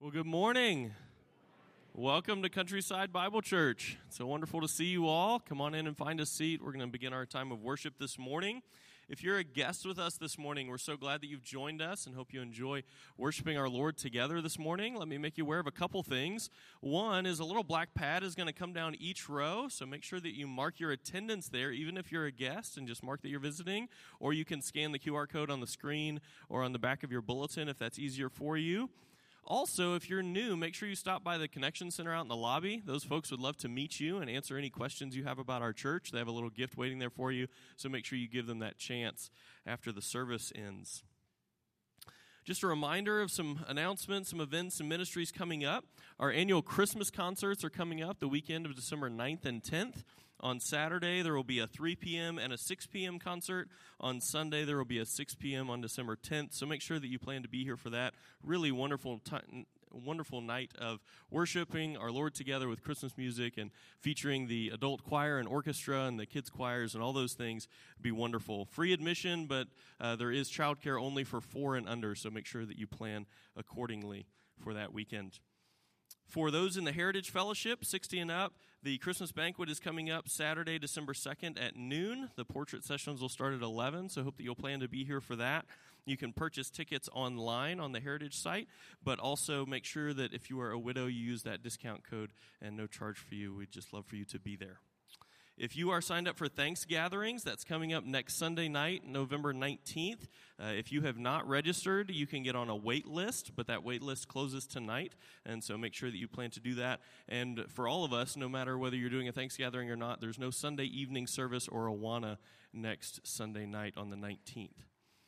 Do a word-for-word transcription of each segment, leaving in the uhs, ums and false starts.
Well, good morning. Welcome to Countryside Bible Church. It's so wonderful to see you all. Come on in and find a seat. We're going to begin our time of worship this morning. If you're a guest with us this morning, we're so glad that you've joined us and hope you enjoy worshiping our Lord together this morning. Let me make you aware of a couple things. One is a little black pad is going to come down each row, so make sure that you mark your attendance there, even if you're a guest, and just mark that you're visiting. Or you can scan the Q R code on the screen or on the back of your bulletin if that's easier for you. Also, if you're new, make sure you stop by the Connection Center out in the lobby. Those folks would love to meet you and answer any questions you have about our church. They have a little gift waiting there for you, so make sure you give them that chance after the service ends. Just a reminder of some announcements, some events and ministries coming up. Our annual Christmas concerts are coming up the weekend of December ninth and tenth. On Saturday, there will be a three p.m. and a six p.m. concert. On Sunday, there will be a six p.m. on December tenth. So make sure that you plan to be here for that. Really wonderful time. Wonderful night of worshiping our Lord together with Christmas music and featuring the adult choir and orchestra and the kids choirs and all those things. It'd be wonderful. Free admission, but uh, there is childcare only for four and under, so make sure that you plan accordingly for that weekend. For those in the Heritage Fellowship, sixty and up, the Christmas banquet is coming up Saturday, December second at noon. The portrait sessions will start at eleven, so hope that you'll plan to be here for that. You can purchase tickets online on the Heritage site, but also make sure that if you are a widow, you use that discount code and no charge for you. We'd just love for you to be there. If you are signed up for Thanks Gatherings, that's coming up next Sunday night, November nineteenth. Uh, if you have not registered, you can get on a wait list, but that wait list closes tonight, and so make sure that you plan to do that. And for all of us, no matter whether you're doing a Thanks Gathering or not, there's no Sunday evening service or Awana next Sunday night on the nineteenth.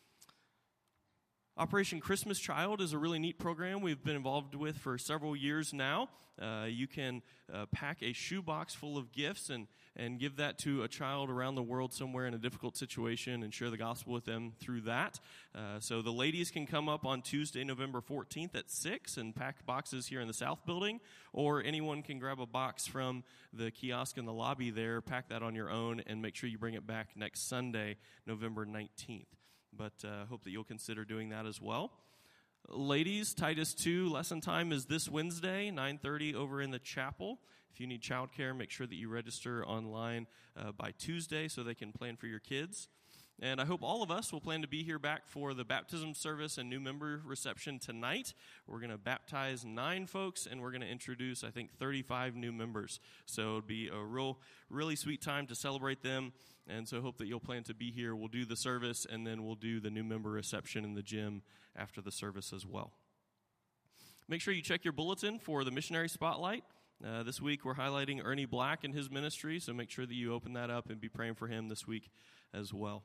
Operation Christmas Child is a really neat program we've been involved with for several years now. Uh, you can uh, pack a shoebox full of gifts and, and give that to a child around the world somewhere in a difficult situation and share the gospel with them through that. Uh, so the ladies can come up on Tuesday, November fourteenth at six and pack boxes here in the South Building, or anyone can grab a box from the kiosk in the lobby there, pack that on your own, and make sure you bring it back next Sunday, November nineteenth. But I uh, hope that you'll consider doing that as well. Ladies, Titus two lesson time is this Wednesday, nine thirty over in the chapel. If you need childcare, make sure that you register online uh, by Tuesday so they can plan for your kids. And I hope all of us will plan to be here back for the baptism service and new member reception tonight. We're going to baptize nine folks, and we're going to introduce, I think, thirty-five new members. So it'll be a real, really sweet time to celebrate them. And so I hope that you'll plan to be here. We'll do the service, and then we'll do the new member reception in the gym after the service as well. Make sure you check your bulletin for the missionary spotlight. Uh, this week we're highlighting Ernie Black and his ministry, so make sure that you open that up and be praying for him this week as well.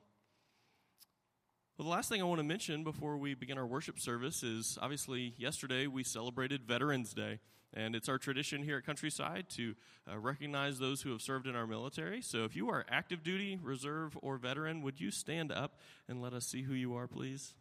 Well, the last thing I want to mention before we begin our worship service is, obviously, yesterday we celebrated Veterans Day, and it's our tradition here at Countryside to uh, recognize those who have served in our military. So if you are active duty, reserve, or veteran, would you stand up and let us see who you are, please?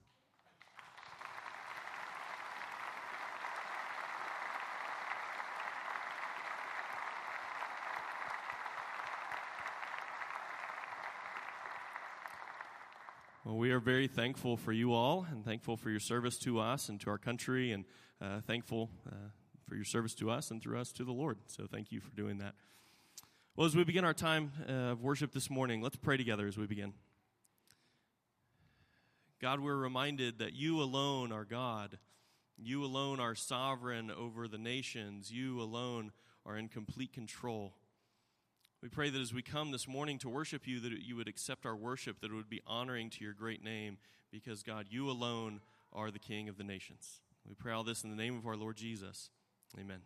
Well, we are very thankful for you all and thankful for your service to us and to our country, and uh, thankful uh, for your service to us and through us to the Lord. So thank you for doing that. Well, as we begin our time uh, of worship this morning, let's pray together as we begin. God, we're reminded that you alone are God. You alone are sovereign over the nations. You alone are in complete control. We pray that as we come this morning to worship you, that you would accept our worship, that it would be honoring to your great name, because, God, you alone are the King of the nations. We pray all this in the name of our Lord Jesus. Amen.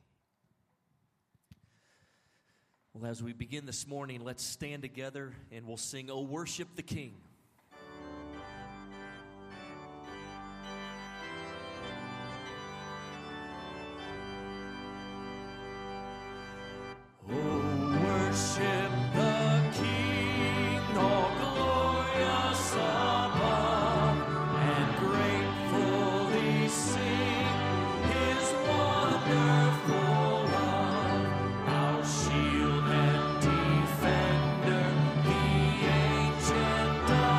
Well, as we begin this morning, let's stand together and we'll sing, "Oh, Worship the King." Shield and defender, the ancient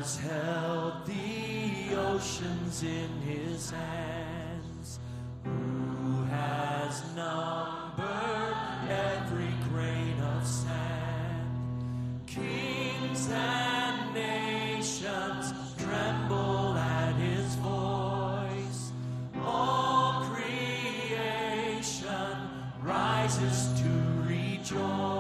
has held the oceans in his hands, who has numbered every grain of sand. Kings and nations tremble at his voice. All creation rises to rejoice.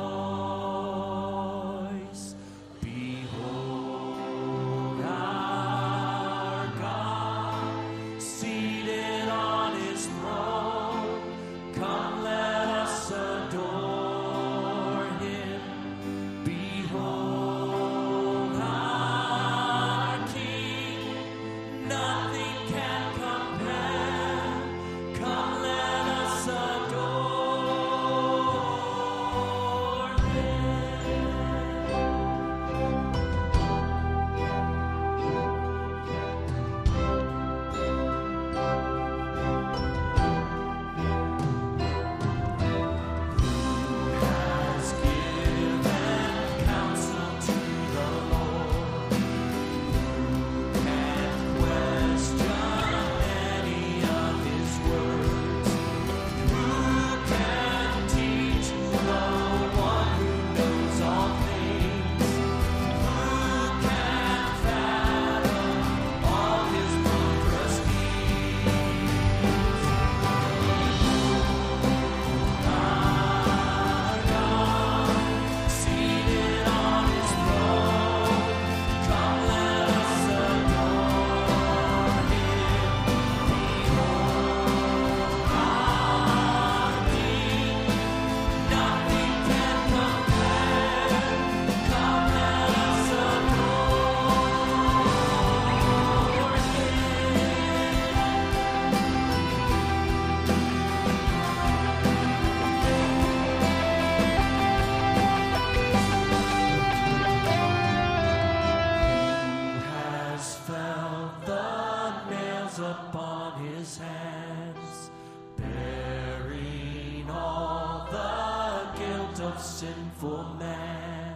Sinful man,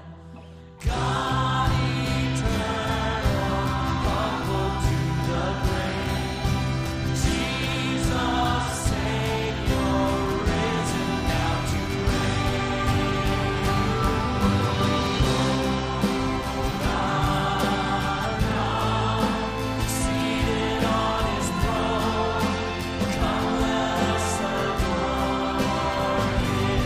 God eternal, humble to the grave, Jesus Savior, risen now to reign. God, God, seated on his throne, come let us adore him.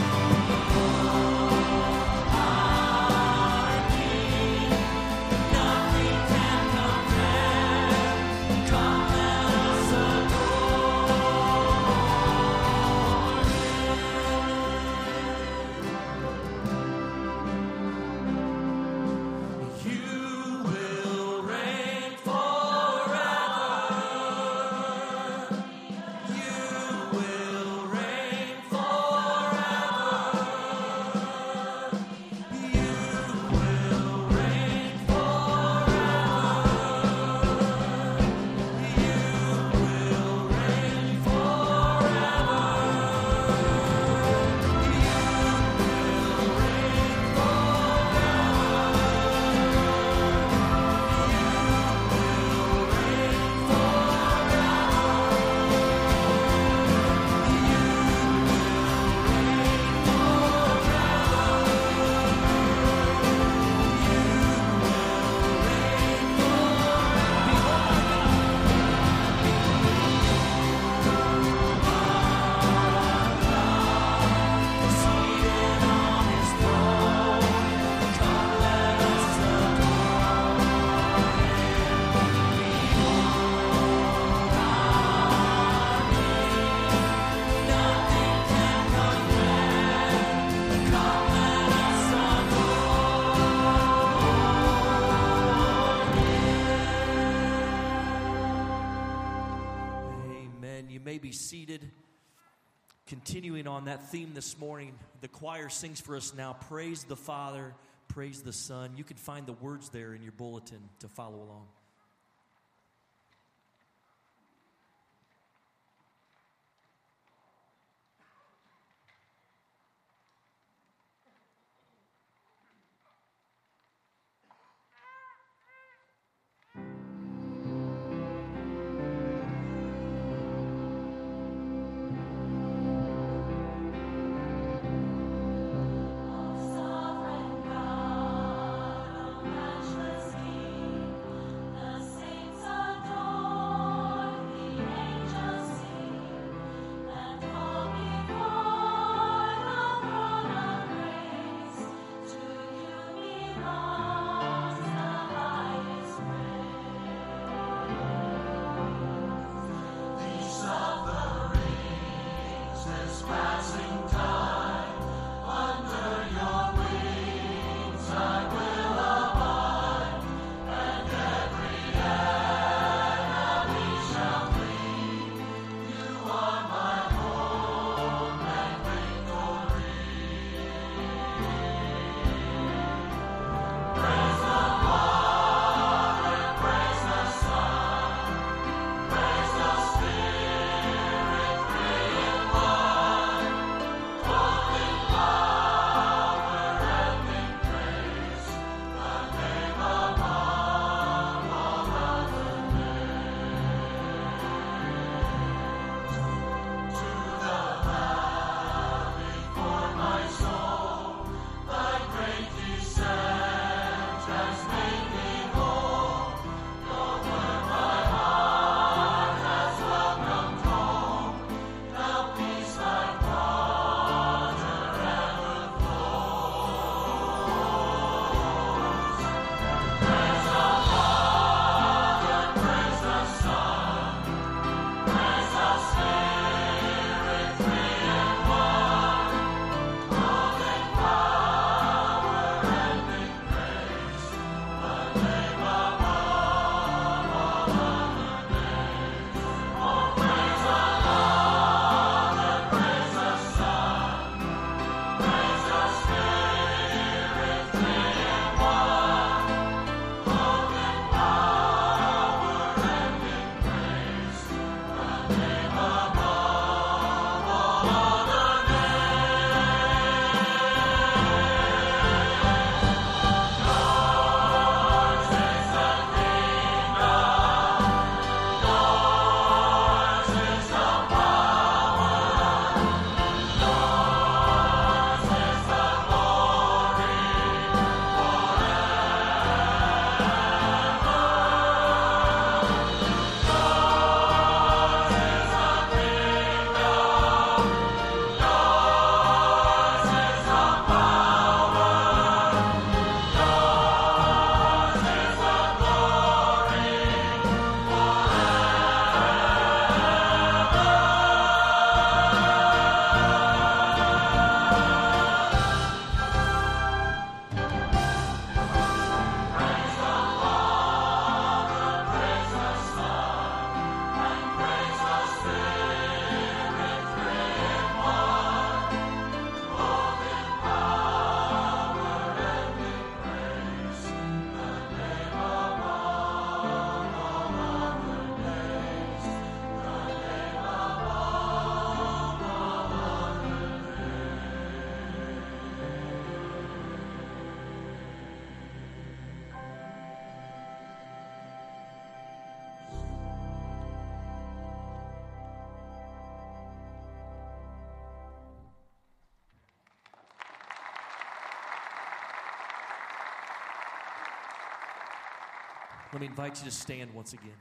Seated. Continuing on that theme this morning, the choir sings for us now, Praise the Father, Praise the Son. You can find the words there in your bulletin to follow along. Let me invite you to stand once again.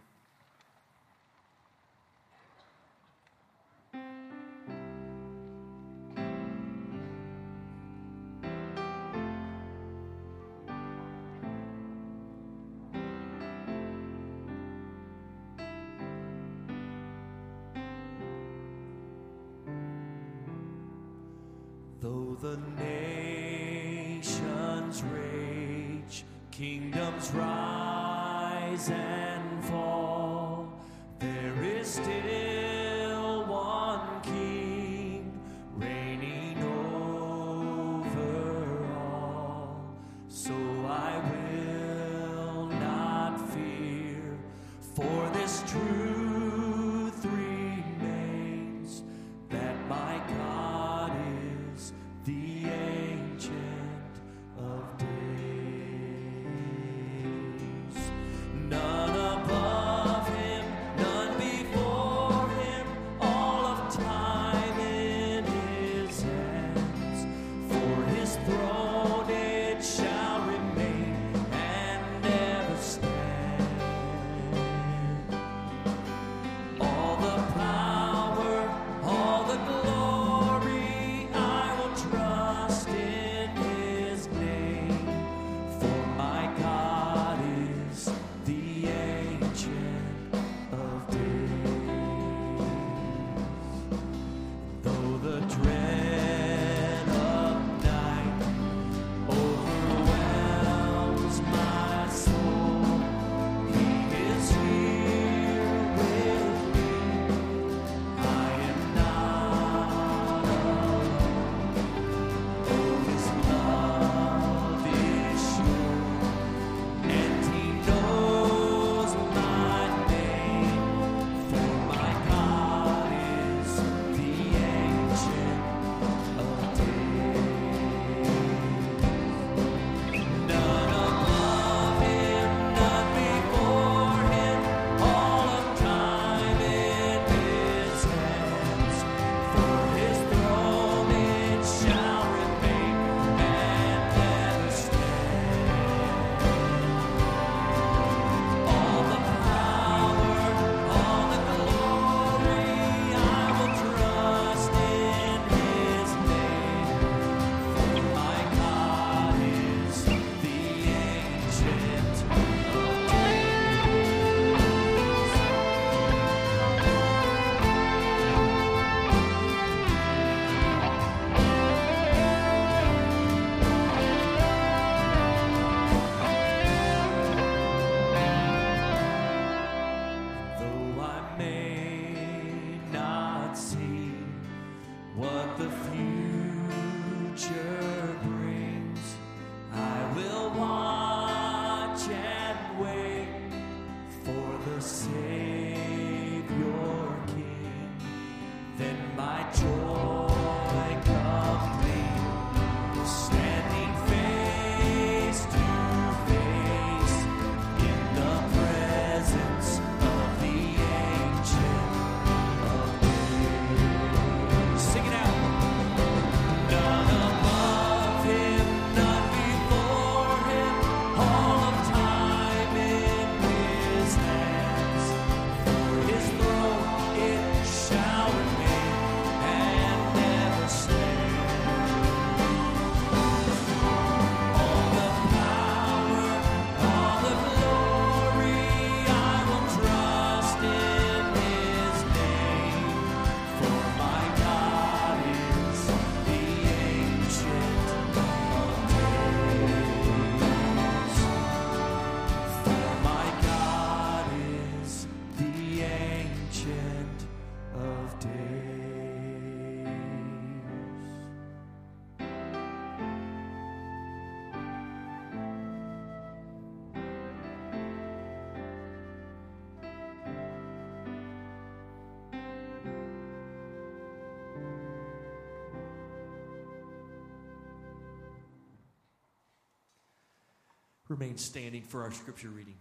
Though the nations rage, kingdoms rise and fall, there is still one King reigning over all. So I will not fear, for this truth remains, that my God is the Ancient of Days. None above him, none before him, all of time in his hands. For his throne it shall remain and never stand. All the power, all the glory, I will trust in his name. For my God is the Ancient of Days. Though the dread of night overwhelms my soul, he is here with me. I am not alone. Oh, his love is sure, and he knows my name. For my God is the Ancient of Days. None above him, none before him, all of time in his hands. For his throne it shall remain and never stand. All the power, all the glory, I will trust in his name. For my God is the Ancient of Though I may not see what the future brings, I will watch and wait for the Savior King. Then my joy complete, standing face to face in the presence of the Ancient of Days. Sing it out. None above him, none before him, all of time in his hands. For his throne it shall remain and never stand. All the power, all the glory, I will trust in his name. For my God is the Ancient of Days. For my God is the Ancient of Days. Remain standing for our scripture reading.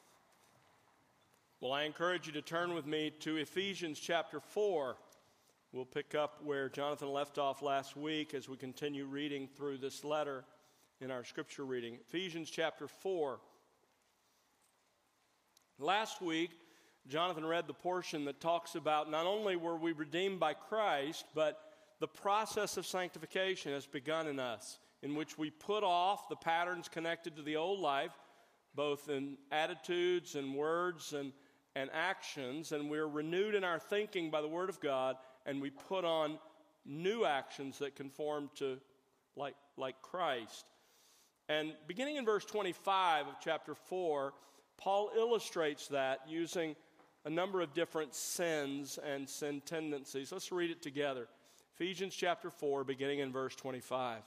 Well, I encourage you to turn with me to Ephesians chapter four. We'll pick up where Jonathan left off last week as we continue reading through this letter in our scripture reading. Ephesians chapter four. Last week, Jonathan read the portion that talks about not only were we redeemed by Christ, but the process of sanctification has begun in us, in which we put off the patterns connected to the old life, both in attitudes and words and, and actions, and we're renewed in our thinking by the Word of God, and we put on new actions that conform to like, like Christ. And beginning in verse twenty-five of chapter four, Paul illustrates that using a number of different sins and sin tendencies. Let's read it together. Ephesians chapter four, beginning in verse twenty-five.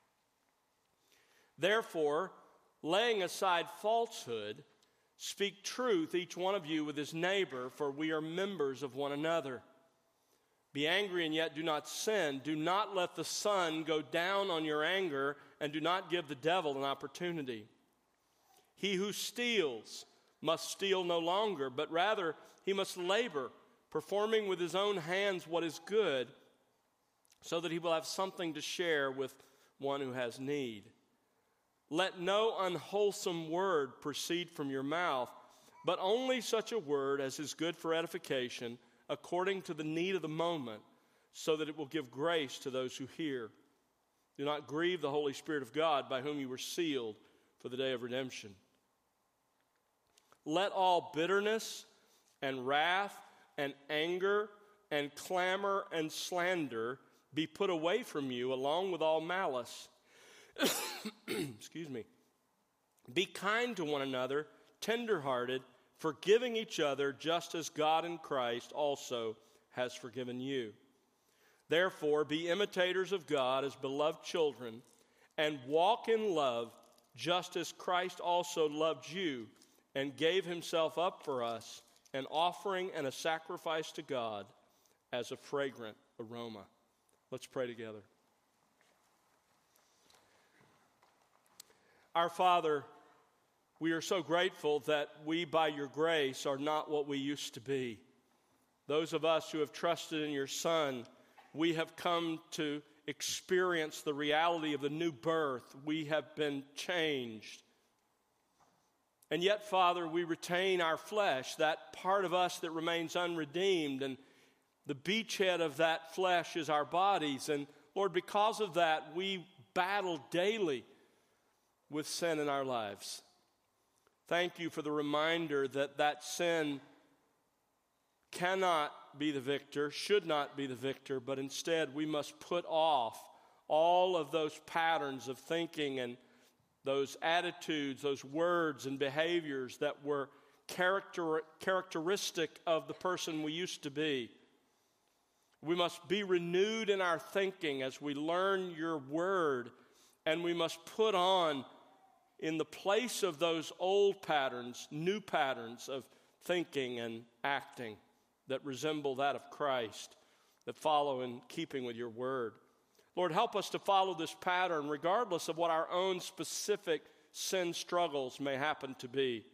Therefore, laying aside falsehood, speak truth, each one of you with his neighbor, for we are members of one another. Be angry and yet do not sin. Do not let the sun go down on your anger, and do not give the devil an opportunity. He who steals must steal no longer, but rather he must labor, performing with his own hands what is good, so that he will have something to share with one who has need. Let no unwholesome word proceed from your mouth, but only such a word as is good for edification, according to the need of the moment, so that it will give grace to those who hear. Do not grieve the Holy Spirit of God, by whom you were sealed for the day of redemption. Let all bitterness and wrath and anger and clamor and slander be put away from you, along with all malice. Excuse me. Be kind to one another, tender-hearted, forgiving each other, just as God in Christ also has forgiven you. Therefore, be imitators of God as beloved children, and walk in love, just as Christ also loved you and gave himself up for us, an offering and a sacrifice to God as a fragrant aroma. Let's pray together. Our Father, we are so grateful that we, by your grace, are not what we used to be. Those of us who have trusted in your Son, we have come to experience the reality of the new birth. We have been changed. And yet, Father, we retain our flesh, that part of us that remains unredeemed, and the beachhead of that flesh is our bodies. And Lord, because of that, we battle daily with sin in our lives. Thank you for the reminder that that sin cannot be the victor, should not be the victor, but instead we must put off all of those patterns of thinking and those attitudes, those words and behaviors that were character, characteristic of the person we used to be. We must be renewed in our thinking as we learn your word, and we must put on, in the place of those old patterns, new patterns of thinking and acting that resemble that of Christ, that follow in keeping with your word. Lord, help us to follow this pattern regardless of what our own specific sin struggles may happen to be.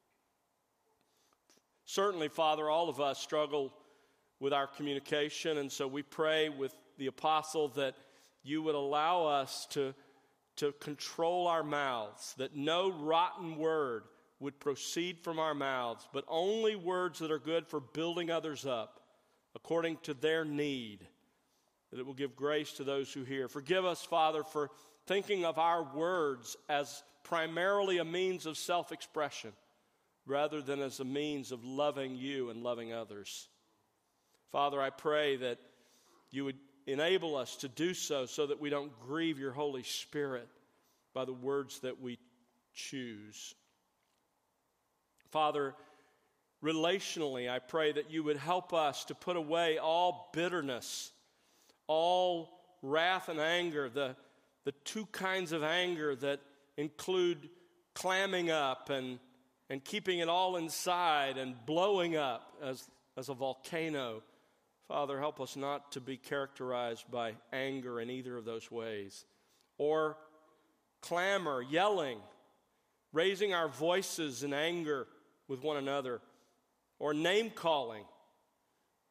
Certainly, Father, all of us struggle with our communication, and so we pray with the apostle that you would allow us to to control our mouths, that no rotten word would proceed from our mouths, but only words that are good for building others up according to their need, that it will give grace to those who hear. Forgive us, Father, for thinking of our words as primarily a means of self-expression rather than as a means of loving you and loving others. Father, I pray that you would enable us to do so so that we don't grieve your Holy Spirit by the words that we choose. Father, relationally, I pray that you would help us to put away all bitterness, all wrath and anger, the, the two kinds of anger that include clamming up and, and keeping it all inside and blowing up as, as a volcano. Father, help us not to be characterized by anger in either of those ways, or clamor, yelling, raising our voices in anger with one another, or name-calling,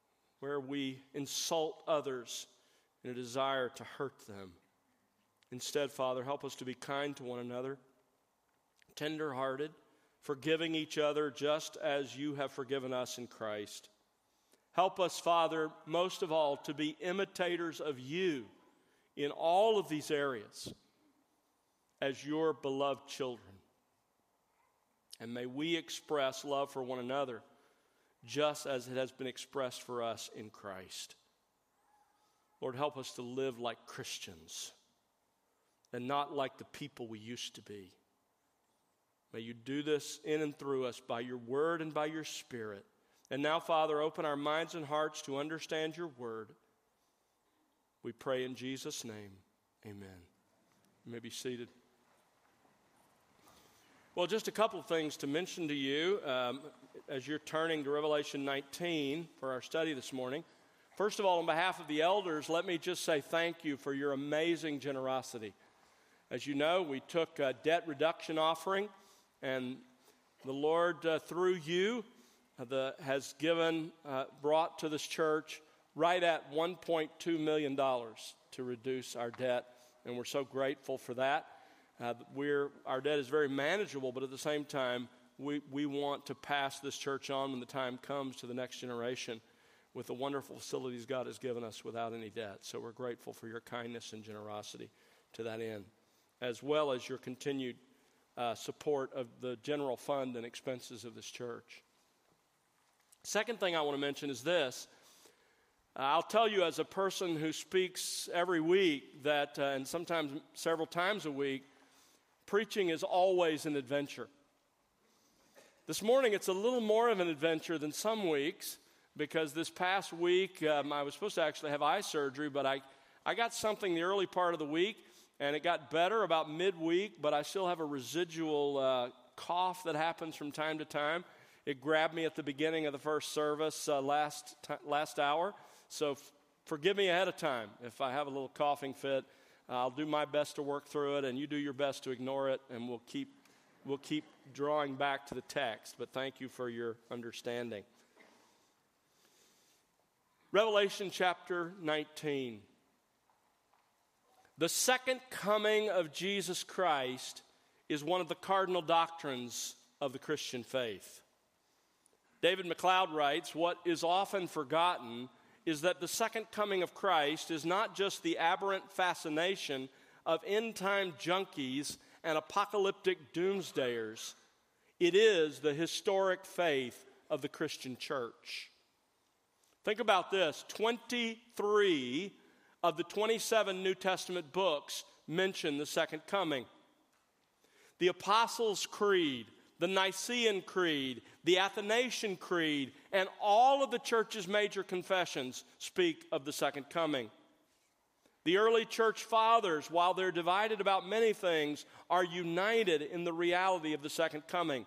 where we insult others in a desire to hurt them. Instead, Father, help us to be kind to one another, tender-hearted, forgiving each other just as you have forgiven us in Christ. Help us, Father, most of all, to be imitators of you in all of these areas as your beloved children. And may we express love for one another just as it has been expressed for us in Christ. Lord, help us to live like Christians and not like the people we used to be. May you do this in and through us by your word and by your Spirit. And now, Father, open our minds and hearts to understand your word. We pray in Jesus' name. Amen. You may be seated. Well, just a couple of things to mention to you um, as you're turning to Revelation nineteen for our study this morning. First of all, on behalf of the elders, let me just say thank you for your amazing generosity. As you know, we took a debt reduction offering, and the Lord, uh, through you, uh, the, has given, uh, brought to this church right at one point two million dollars to reduce our debt, and we're so grateful for that. Uh, we're, our debt is very manageable, but at the same time, we, we want to pass this church on when the time comes to the next generation with the wonderful facilities God has given us without any debt. So we're grateful for your kindness and generosity to that end, as well as your continued uh, support of the general fund and expenses of this church. Second thing I want to mention is this. Uh, I'll tell you, as a person who speaks every week, that, uh, and sometimes several times a week, preaching is always an adventure. This morning, it's a little more of an adventure than some weeks, because this past week, um, I was supposed to actually have eye surgery, but I, I got something the early part of the week, and it got better about midweek, but I still have a residual uh, cough that happens from time to time. It grabbed me at the beginning of the first service uh, last t- last hour, so f- forgive me ahead of time if I have a little coughing fit. I'll do my best to work through it, and you do your best to ignore it, and we'll keep we'll keep drawing back to the text, but thank you for your understanding. Revelation chapter nineteen. The second coming of Jesus Christ is one of the cardinal doctrines of the Christian faith. David MacLeod writes, "What is often forgotten is that the second coming of Christ is not just the aberrant fascination of end-time junkies and apocalyptic doomsdayers. It is the historic faith of the Christian church." Think about this. twenty-three of the twenty-seven New Testament books mention the second coming. The Apostles' Creed, the Nicene Creed, the Athanasian Creed, and all of the church's major confessions speak of the second coming. The early church fathers, while they're divided about many things, are united in the reality of the second coming.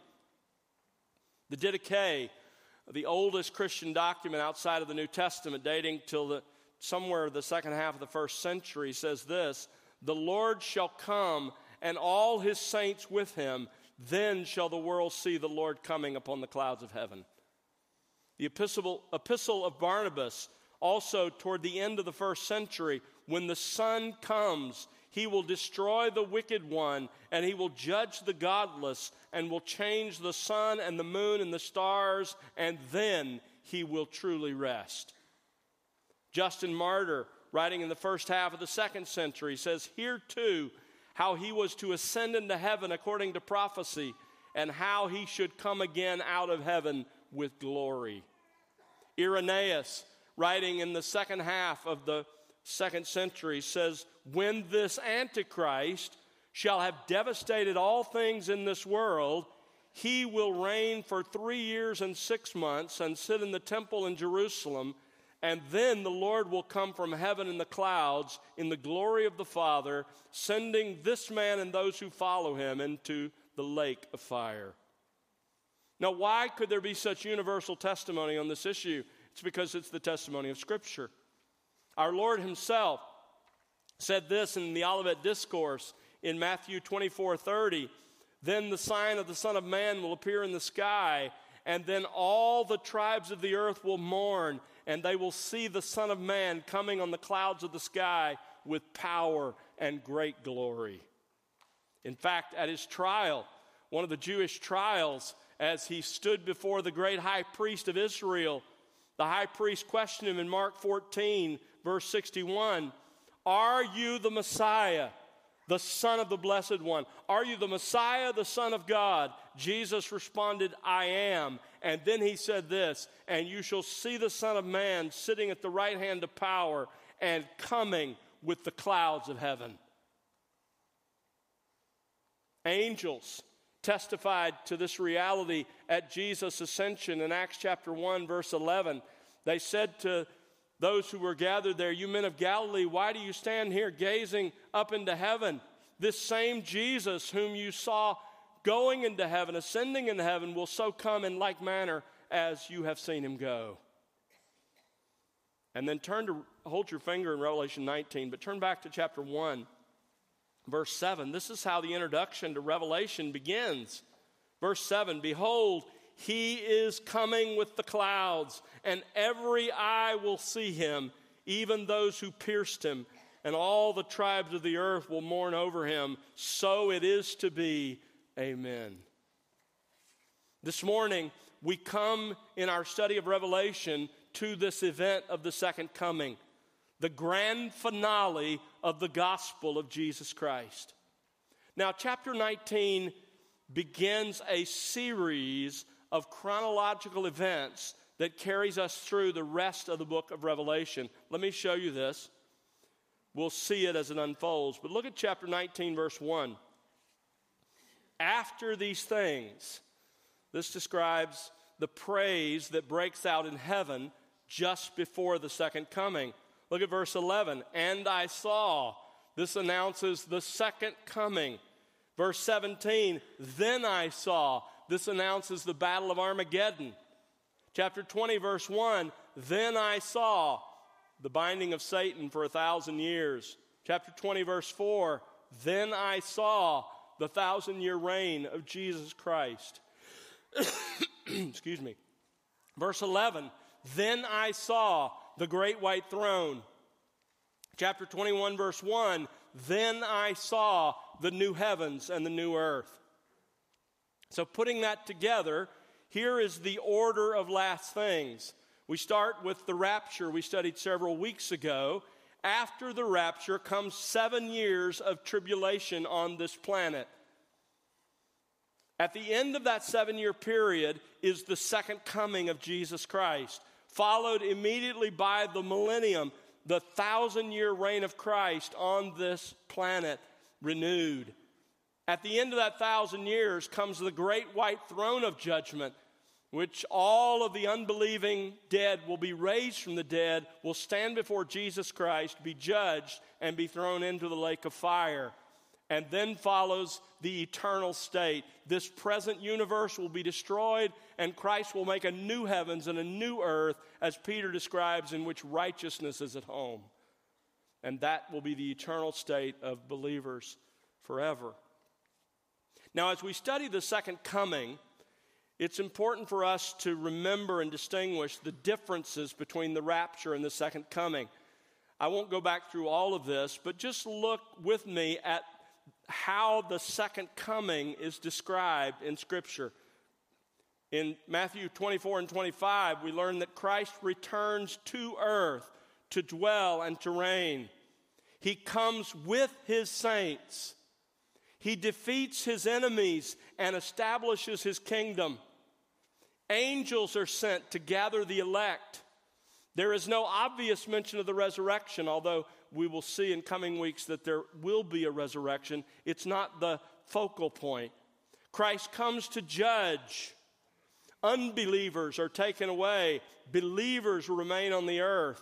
The Didache, the oldest Christian document outside of the New Testament, dating till the, somewhere the second half of the first century, says this: "The Lord shall come, and all his saints with him. Then shall the world see the Lord coming upon the clouds of heaven." The epistle, epistle of Barnabas, also toward the end of the first century, "When the Son comes, he will destroy the wicked one, and he will judge the godless, and will change the sun and the moon and the stars, and then he will truly rest." Justin Martyr, writing in the first half of the second century, says, "Here too, how he was to ascend into heaven according to prophecy, and how he should come again out of heaven with glory." Irenaeus, writing in the second half of the second century, says, "When this Antichrist shall have devastated all things in this world, he will reign for three years and six months and sit in the temple in Jerusalem, and then the Lord will come from heaven in the clouds in the glory of the Father, sending this man and those who follow him into the lake of fire." Now, why could there be such universal testimony on this issue? It's because it's the testimony of Scripture. Our Lord himself said this in the Olivet Discourse in Matthew twenty-four thirty, "Then the sign of the Son of Man will appear in the sky, and then all the tribes of the earth will mourn, and they will see the Son of Man coming on the clouds of the sky with power and great glory. In fact, at his trial, one of the Jewish trials, as he stood before the great high priest of Israel, the high priest questioned him in Mark fourteen, verse sixty-one, "Are you the Messiah, the Son of the Blessed One? Are you the Messiah, the Son of God?" Jesus responded, "I am." And then he said this, "And you shall see the Son of Man sitting at the right hand of power and coming with the clouds of heaven." Angels testified to this reality at Jesus' ascension in Acts chapter one, verse eleven. They said to those who were gathered there, "You men of Galilee, why do you stand here gazing up into heaven? This same Jesus whom you saw going into heaven, ascending into heaven, will so come in like manner as you have seen him go." And then turn to, hold your finger in Revelation nineteen, but turn back to chapter one, verse seven. This is how the introduction to Revelation begins. Verse seven, "Behold, he is coming with the clouds, and every eye will see him, even those who pierced him, and all the tribes of the earth will mourn over him. So it is to be. Amen." This morning, we come in our study of Revelation to this event of the second coming, the grand finale of the gospel of Jesus Christ. Now, chapter nineteen begins a series of chronological events that carries us through the rest of the book of Revelation. Let me show you this. We'll see it as it unfolds. But look at chapter nineteen, verse one. "After these things," this describes the praise that breaks out in heaven just before the second coming. Look at verse eleven. "And I saw," this announces the second coming. Verse seventeen, "Then I saw," this announces the battle of Armageddon. Chapter twenty, verse one, "Then I saw," the binding of Satan for a thousand years. Chapter twenty, verse four, "Then I saw," the thousand-year reign of Jesus Christ. Excuse me. Verse eleven, "Then I saw the great white throne." Chapter twenty-one, verse one, "Then I saw the new heavens and the new earth." So putting that together, here is the order of last things. We start with the rapture we studied several weeks ago. After the rapture comes seven years of tribulation on this planet. At the end of that seven-year period is the second coming of Jesus Christ, followed immediately by the millennium, the thousand-year reign of Christ on this planet renewed. At the end of that thousand years comes the great white throne of judgment, which all of the unbelieving dead will be raised from the dead, will stand before Jesus Christ, be judged, and be thrown into the lake of fire. And then follows the eternal state. This present universe will be destroyed, and Christ will make a new heavens and a new earth, as Peter describes, in which righteousness is at home. And that will be the eternal state of believers forever. Now, as we study the second coming, it's important for us to remember and distinguish the differences between the rapture and the second coming. I won't go back through all of this, but just look with me at how the second coming is described in Scripture. In Matthew twenty-four and twenty-five, we learn that Christ returns to earth to dwell and to reign. He comes with his saints. He defeats his enemies and establishes his kingdom. Angels are sent to gather the elect. There is no obvious mention of the resurrection, although we will see in coming weeks that there will be a resurrection. It's not the focal point. Christ comes to judge. Unbelievers are taken away. Believers remain on the earth.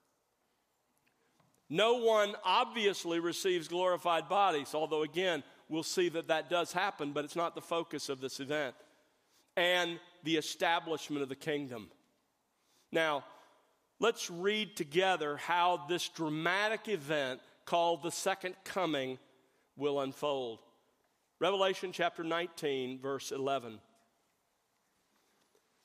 No one obviously receives glorified bodies, although again, we'll see that that does happen, but it's not the focus of this event. And the establishment of the kingdom. Now, let's read together how this dramatic event called the second coming will unfold. Revelation chapter nineteen, verse eleven.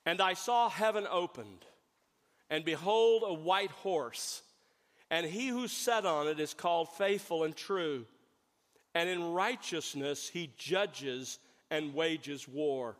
And I saw heaven opened, and behold, a white horse, and he who sat on it is called Faithful and True, and in righteousness he judges and wages war.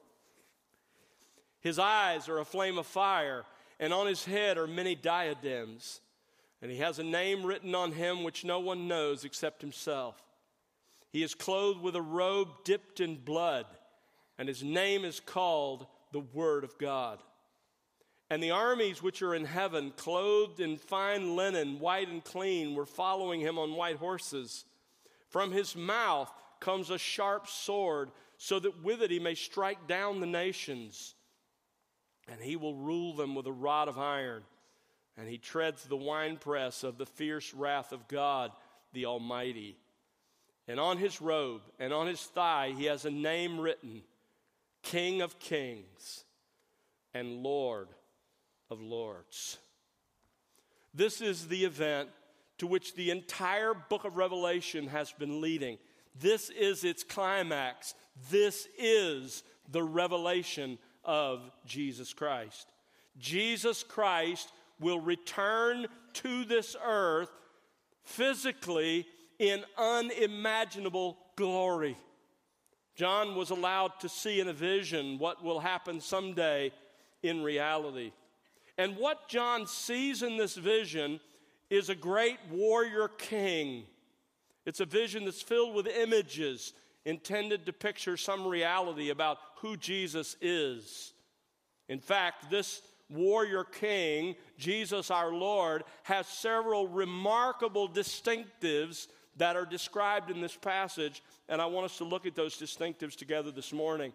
His eyes are a flame of fire, and on his head are many diadems, and he has a name written on him which no one knows except himself. He is clothed with a robe dipped in blood, and his name is called the Word of God. And the armies which are in heaven, clothed in fine linen, white and clean, were following him on white horses. From his mouth comes a sharp sword, so that with it he may strike down the nations. And he will rule them with a rod of iron, and he treads the winepress of the fierce wrath of God, the Almighty. And on his robe and on his thigh he has a name written, King of Kings and Lord of Lords. This is the event to which the entire book of Revelation has been leading. This is its climax. This is the revelation of Jesus Christ. Jesus Christ will return to this earth physically in unimaginable glory. John was allowed to see in a vision what will happen someday in reality. And what John sees in this vision is a great warrior king. It's a vision that's filled with images intended to picture some reality about who Jesus is. In fact, this warrior king, Jesus our Lord, has several remarkable distinctives that are described in this passage, and I want us to look at those distinctives together this morning.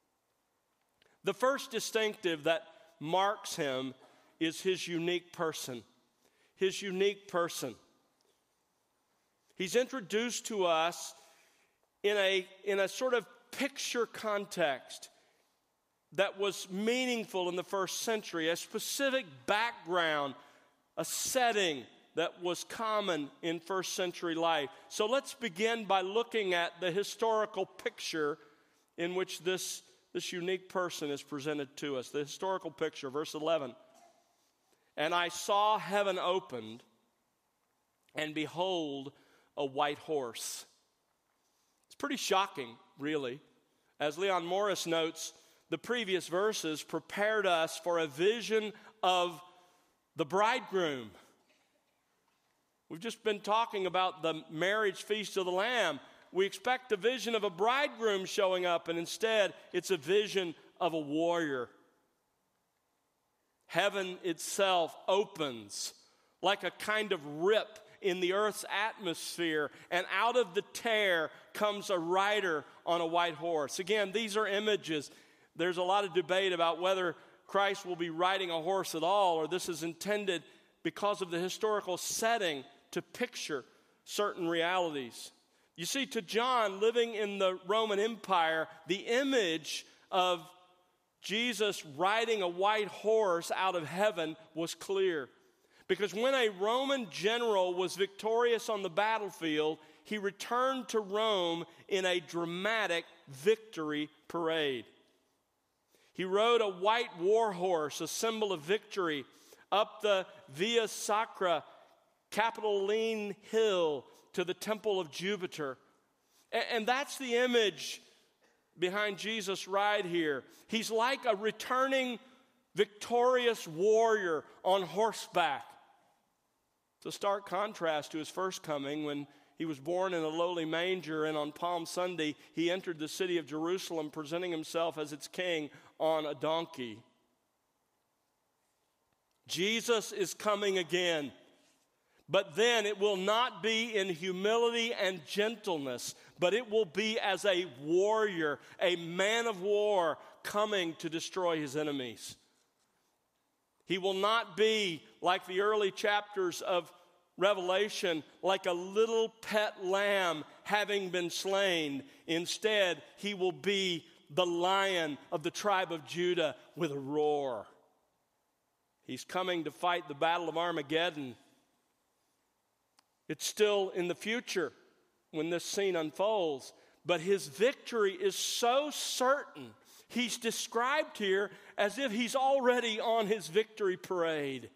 The first distinctive that marks him is his unique person. His unique person. He's introduced to us in a, in a sort of picture context that was meaningful in the first century, a specific background, a setting that was common in first century life. So let's begin by looking at the historical picture in which this, this unique person is presented to us. The historical picture, verse eleven. And I saw heaven opened, and behold, a white horse. It's pretty shocking, really. As Leon Morris notes, the previous verses prepared us for a vision of the bridegroom. We've just been talking about the marriage feast of the Lamb. We expect a vision of a bridegroom showing up, and instead it's a vision of a warrior. Heaven itself opens like a kind of rip in the earth's atmosphere, and out of the tear comes a rider on a white horse. Again, these are images. There's a lot of debate about whether Christ will be riding a horse at all, or this is intended because of the historical setting to picture certain realities. You see, to John, living in the Roman Empire, the image of Jesus riding a white horse out of heaven was clear. Because when a Roman general was victorious on the battlefield, he returned to Rome in a dramatic victory parade. He rode a white war horse, a symbol of victory, up the Via Sacra, Capitoline Hill, to the Temple of Jupiter. And, and that's the image behind Jesus' ride here. He's like a returning victorious warrior on horseback. It's a stark contrast to his first coming when he was born in a lowly manger, and on Palm Sunday he entered the city of Jerusalem presenting himself as its king on a donkey. Jesus is coming again. But then it will not be in humility and gentleness, but it will be as a warrior, a man of war coming to destroy his enemies. He will not be like the early chapters of Revelation, like a little pet lamb having been slain. Instead, he will be the Lion of the tribe of Judah with a roar. He's coming to fight the battle of Armageddon. It's still in the future when this scene unfolds, but his victory is so certain, He's described here as if he's already on his victory parade.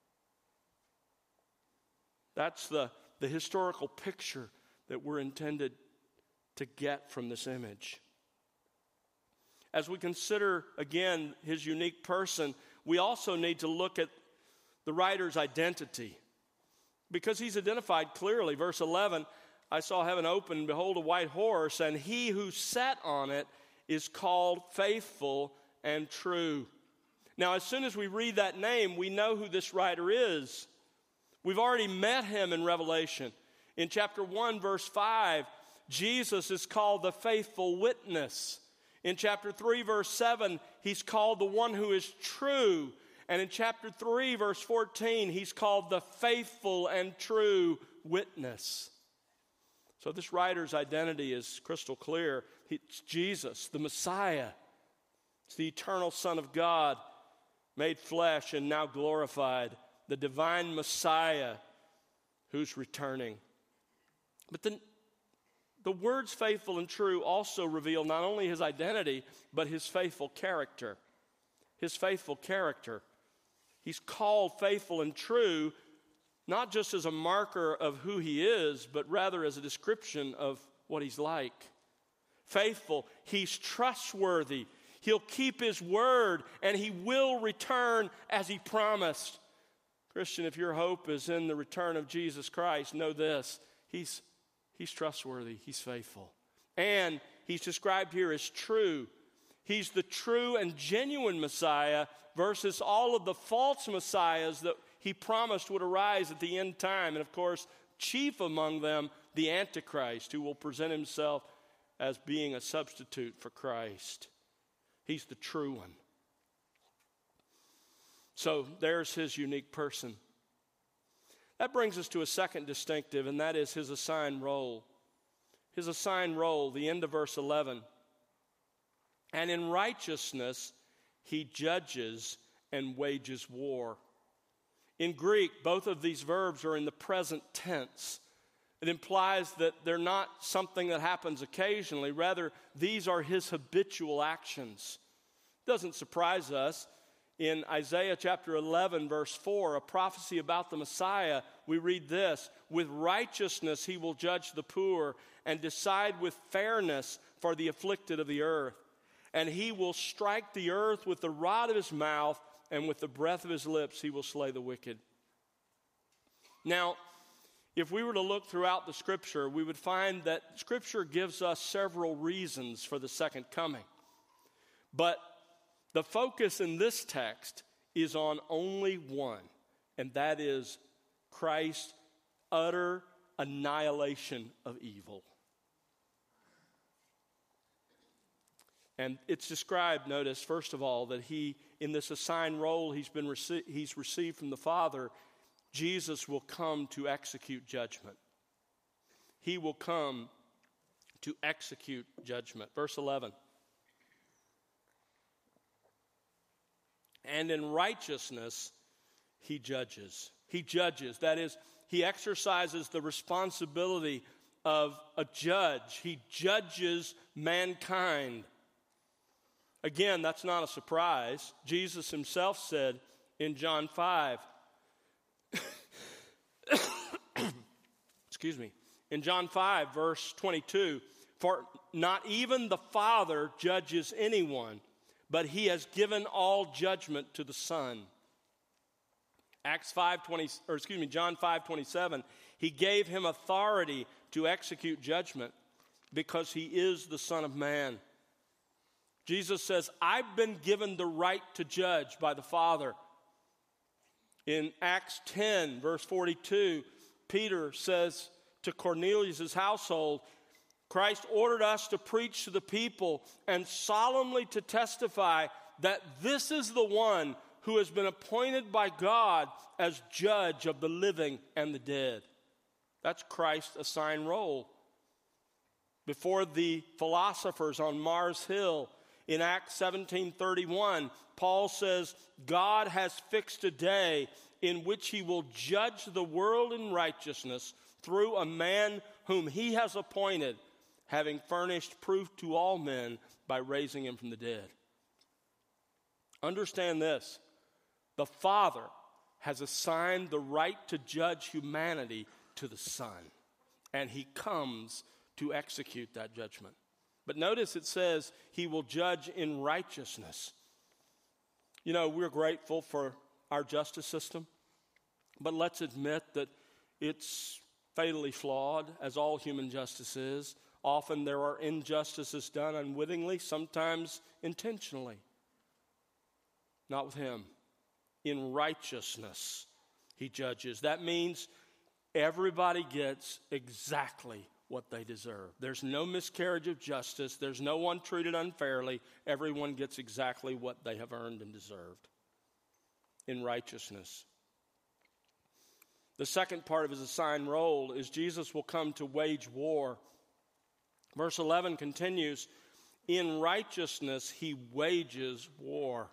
That's the, the historical picture that we're intended to get from this image. As we consider, again, his unique person, we also need to look at the writer's identity, because he's identified clearly. Verse eleven, I saw heaven open, and behold, a white horse, and he who sat on it is called Faithful and True. Now, as soon as we read that name, we know who this writer is. We've already met him in Revelation. In chapter one, verse five, Jesus is called the faithful witness. In chapter three, verse seven, he's called the one who is true. And in chapter three, verse fourteen, he's called the faithful and true witness. So this writer's identity is crystal clear. It's Jesus, the Messiah. It's the eternal Son of God, made flesh and now glorified. The divine Messiah who's returning. But then the words faithful and true also reveal not only his identity, but his faithful character. His faithful character. He's called faithful and true, not just as a marker of who he is, but rather as a description of what he's like. Faithful, he's trustworthy. He'll keep his word, and he will return as he promised. Christian, if your hope is in the return of Jesus Christ, know this. He's, he's trustworthy. He's faithful. And he's described here as true. He's the true and genuine Messiah versus all of the false messiahs that he promised would arise at the end time. And of course, chief among them, the Antichrist, who will present himself as being a substitute for Christ. He's the true one. So there's his unique person. That brings us to a second distinctive, and that is his assigned role. His assigned role, the end of verse eleven. And in righteousness he judges and wages war. In Greek, both of these verbs are in the present tense. It implies that they're not something that happens occasionally. Rather, these are his habitual actions. It doesn't surprise us. In Isaiah chapter eleven, verse four, a prophecy about the Messiah, we read this: with righteousness he will judge the poor and decide with fairness for the afflicted of the earth. And he will strike the earth with the rod of his mouth, and with the breath of his lips he will slay the wicked. Now, if we were to look throughout the Scripture, we would find that Scripture gives us several reasons for the second coming. But the focus in this text is on only one, and that is Christ's utter annihilation of evil. And it's described, notice, first of all, that he, in this assigned role he's been rece- he's received from the Father, Jesus will come to execute judgment. He will come to execute judgment. Verse eleven. And in righteousness he judges. He judges. That is, he exercises the responsibility of a judge. He judges mankind. Again, that's not a surprise. Jesus himself said in John five, excuse me, in John five, verse twenty-two, for not even the Father judges anyone, but he has given all judgment to the Son. Acts five twenty, or excuse me, John five twenty-seven, he gave him authority to execute judgment because he is the Son of Man. Jesus says, I've been given the right to judge by the Father. In Acts ten, verse forty-two, Peter says to Cornelius' household, Christ ordered us to preach to the people and solemnly to testify that this is the one who has been appointed by God as judge of the living and the dead. That's Christ's assigned role. Before the philosophers on Mars Hill, in Acts seventeen thirty-one, Paul says, God has fixed a day in which he will judge the world in righteousness through a man whom he has appointed, having furnished proof to all men by raising him from the dead. Understand this. The Father has assigned the right to judge humanity to the Son, and he comes to execute that judgment. But notice it says he will judge in righteousness. You know, we're grateful for our justice system, but let's admit that it's fatally flawed, as all human justice is. Often there are injustices done unwittingly, sometimes intentionally. Not with him. In righteousness, he judges. That means everybody gets exactly what they deserve. There's no miscarriage of justice. There's no one treated unfairly. Everyone gets exactly what they have earned and deserved. In righteousness. The second part of his assigned role is Jesus will come to wage war. Verse eleven continues, in righteousness he wages war.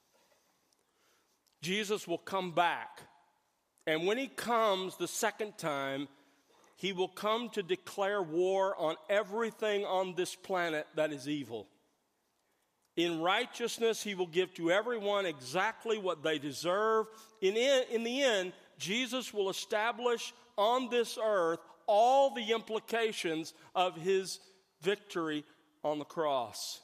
Jesus will come back, and when he comes the second time, he will come to declare war on everything on this planet that is evil. In righteousness, he will give to everyone exactly what they deserve. In, in the end, Jesus will establish on this earth all the implications of his victory on the cross.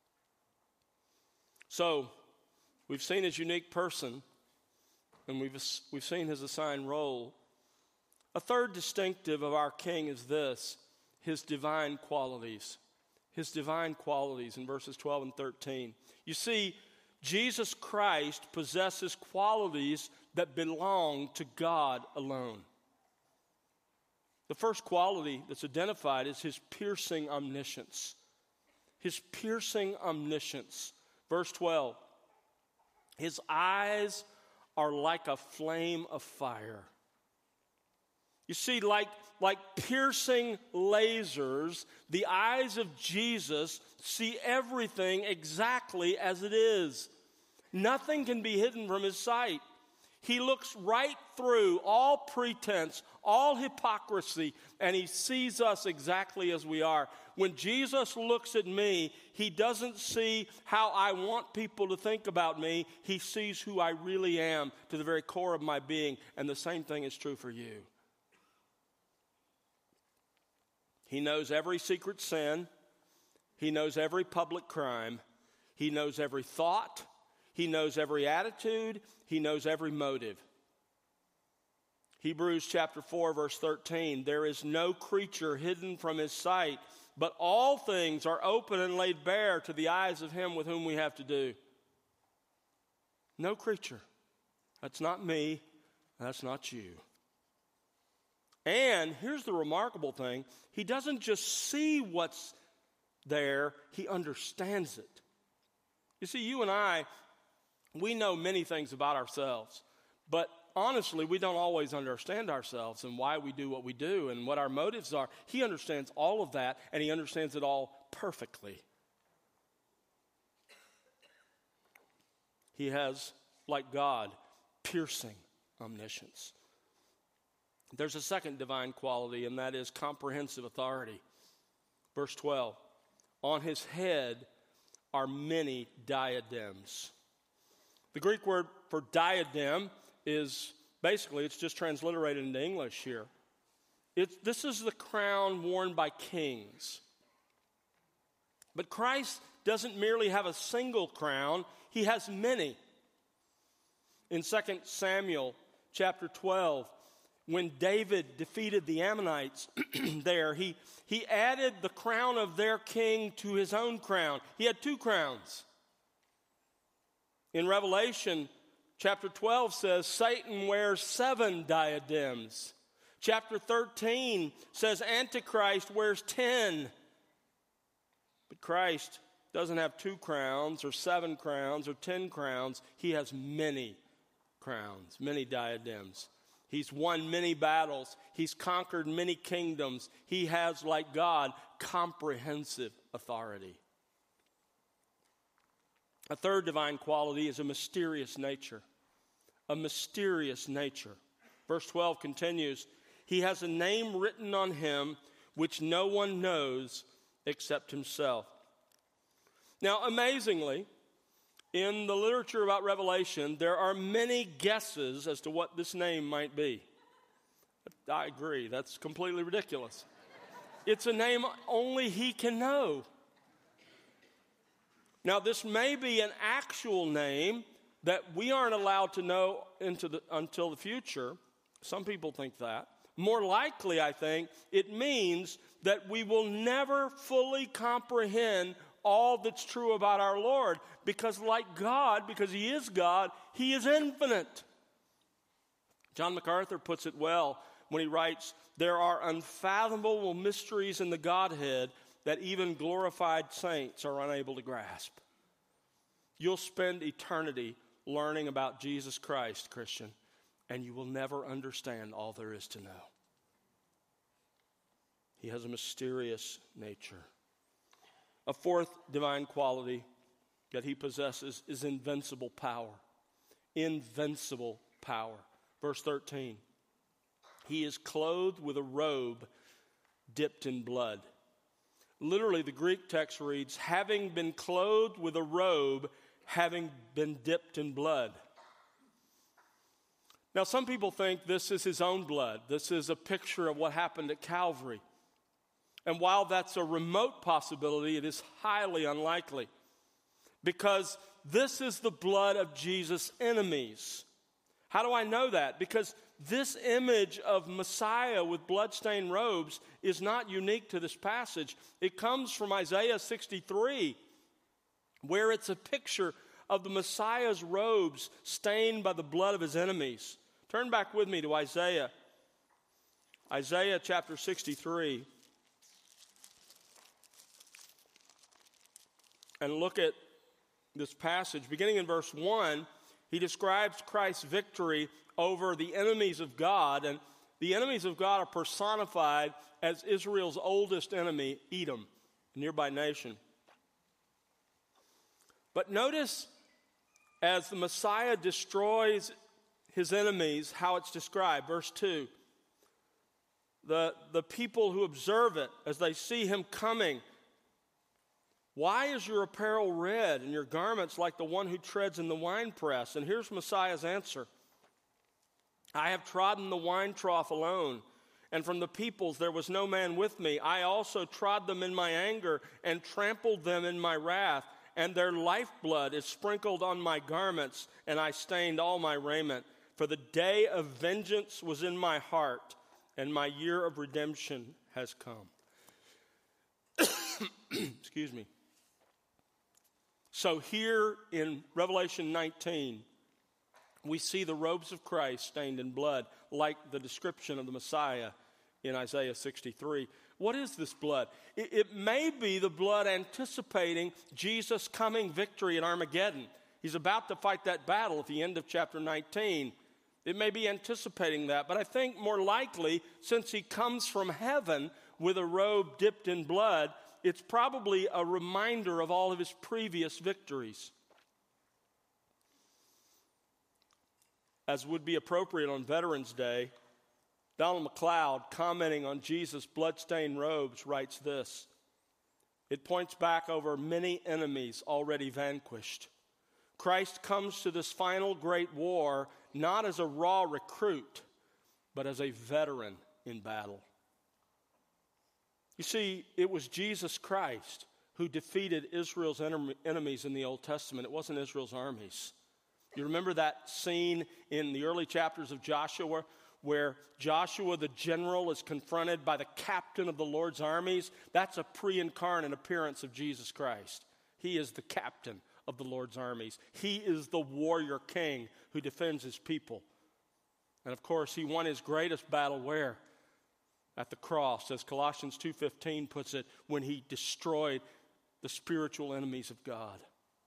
So, we've seen his unique person, and we've, we've seen his assigned role. A third distinctive of our King is this, his divine qualities. His divine qualities in verses twelve and thirteen. You see, Jesus Christ possesses qualities that belong to God alone. The first quality that's identified is his piercing omniscience. His piercing omniscience. Verse twelve. His eyes are like a flame of fire. You see, like, like piercing lasers, the eyes of Jesus see everything exactly as it is. Nothing can be hidden from his sight. He looks right through all pretense, all hypocrisy, and he sees us exactly as we are. When Jesus looks at me, he doesn't see how I want people to think about me. He sees who I really am to the very core of my being, and the same thing is true for you. He knows every secret sin. He knows every public crime. He knows every thought. He knows every attitude. He knows every motive. Hebrews chapter four, verse thirteen, there is no creature hidden from his sight, but all things are open and laid bare to the eyes of him with whom we have to do. No creature. That's not me. That's not you. And here's the remarkable thing. He doesn't just see what's there, he understands it. You see, you and I, we know many things about ourselves, but honestly, we don't always understand ourselves and why we do what we do and what our motives are. He understands all of that, and he understands it all perfectly. He has, like God, piercing omniscience. There's a second divine quality, and that is comprehensive authority. Verse twelve, on his head are many diadems. The Greek word for diadem is basically, it's just transliterated into English here. It's, this is the crown worn by kings. But Christ doesn't merely have a single crown, he has many. In Second Samuel chapter twelve, when David defeated the Ammonites there, he, he added the crown of their king to his own crown. He had two crowns. In Revelation, chapter twelve says Satan wears seven diadems. Chapter thirteen says Antichrist wears ten. But Christ doesn't have two crowns or seven crowns or ten crowns. He has many crowns, many diadems. He's won many battles. He's conquered many kingdoms. He has, like God, comprehensive authority. A third divine quality is a mysterious nature. A mysterious nature. Verse twelve continues, he has a name written on him which no one knows except himself. Now, amazingly, In the literature about Revelation, there are many guesses as to what this name might be. I agree, that's completely ridiculous. It's a name only he can know. Now, this may be an actual name that we aren't allowed to know into the, until the future. Some people think that. More likely, I think, it means that we will never fully comprehend all that's true about our Lord, because like God, because he is God, he is infinite. John MacArthur puts it well when he writes, there are unfathomable mysteries in the Godhead that even glorified saints are unable to grasp. You'll spend eternity learning about Jesus Christ, Christian, and you will never understand all there is to know. He has a mysterious nature. A fourth divine quality that he possesses is invincible power. Invincible power. Verse thirteen. He is clothed with a robe dipped in blood. Literally, the Greek text reads, having been clothed with a robe, having been dipped in blood. Now, some people think this is his own blood. This is a picture of what happened at Calvary. And while that's a remote possibility, it is highly unlikely, because this is the blood of Jesus' enemies. How do I know that? Because this image of Messiah with bloodstained robes is not unique to this passage. It comes from Isaiah sixty-three, where it's a picture of the Messiah's robes stained by the blood of his enemies. Turn back with me to Isaiah. Isaiah chapter sixty-three. And look at this passage. Beginning in verse one, he describes Christ's victory over the enemies of God. And the enemies of God are personified as Israel's oldest enemy, Edom, a nearby nation. But notice, as the Messiah destroys his enemies, how it's described. Verse two. The, the people who observe it, as they see him coming, why is your apparel red and your garments like the one who treads in the winepress? And here's Messiah's answer. I have trodden the wine trough alone, and from the peoples there was no man with me. I also trod them in my anger and trampled them in my wrath, and their lifeblood is sprinkled on my garments, and I stained all my raiment. For the day of vengeance was in my heart, and my year of redemption has come. Excuse me. So here in Revelation nineteen, we see the robes of Christ stained in blood, like the description of the Messiah in Isaiah sixty-three. What is this blood? It, it may be the blood anticipating Jesus' coming victory in Armageddon. He's about to fight that battle at the end of chapter nineteen. It may be anticipating that, but I think more likely, since he comes from heaven with a robe dipped in blood, it's probably a reminder of all of his previous victories. As would be appropriate on Veterans Day, Donald MacLeod, commenting on Jesus' bloodstained robes, writes this. It points back over many enemies already vanquished. Christ comes to this final great war not as a raw recruit, but as a veteran in battle. You see, it was Jesus Christ who defeated Israel's enemies in the Old Testament. It wasn't Israel's armies. You remember that scene in the early chapters of Joshua where Joshua the general is confronted by the captain of the Lord's armies? That's a pre-incarnate appearance of Jesus Christ. He is the captain of the Lord's armies. He is the warrior king who defends his people. And of course, he won his greatest battle where? At the cross, as Colossians two fifteen puts it, when he destroyed the spiritual enemies of God.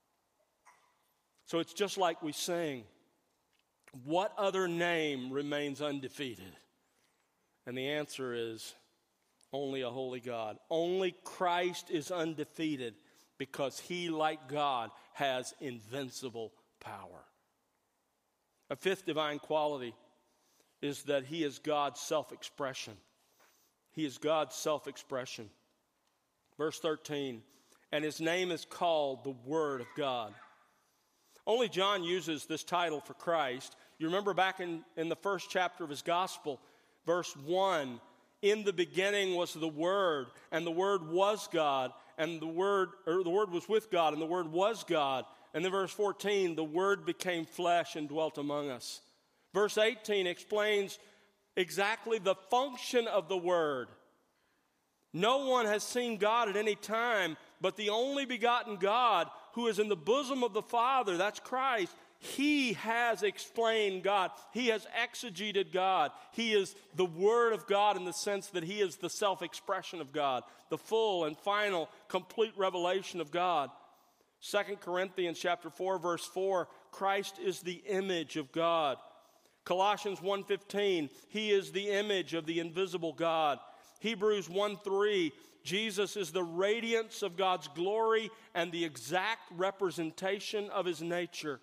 So it's just like we sing, what other name remains undefeated? And the answer is only a holy God. Only Christ is undefeated because he, like God, has invincible power. A fifth divine quality is that he is God's self-expression. He is God's self-expression. Verse thirteen, and his name is called the Word of God. Only John uses this title for Christ. You remember back in, in the first chapter of his gospel, verse one, in the beginning was the Word, and the Word was God, and the Word, or the Word was with God, and the Word was God. And then verse fourteen, the Word became flesh and dwelt among us. Verse eighteen explains exactly the function of the Word. No one has seen God at any time, but the only begotten God who is in the bosom of the Father, that's Christ, he has explained God. He has exegeted God. He is the Word of God in the sense that he is the self-expression of God, the full and final, complete revelation of God. Second Corinthians chapter four, verse four, Christ is the image of God. Colossians one fifteen, he is the image of the invisible God. Hebrews one three, Jesus is the radiance of God's glory and the exact representation of his nature.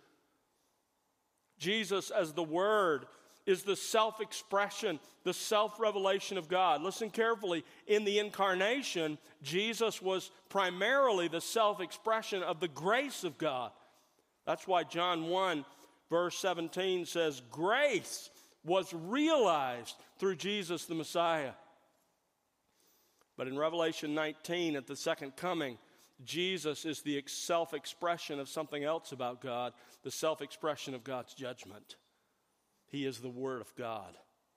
Jesus as the Word is the self-expression, the self-revelation of God. Listen carefully. In the incarnation, Jesus was primarily the self-expression of the grace of God. That's why John one, verse seventeen says, grace was realized through Jesus the Messiah. But in Revelation nineteen, at the second coming, Jesus is the self-expression of something else about God, the self-expression of God's judgment. He is the Word of God.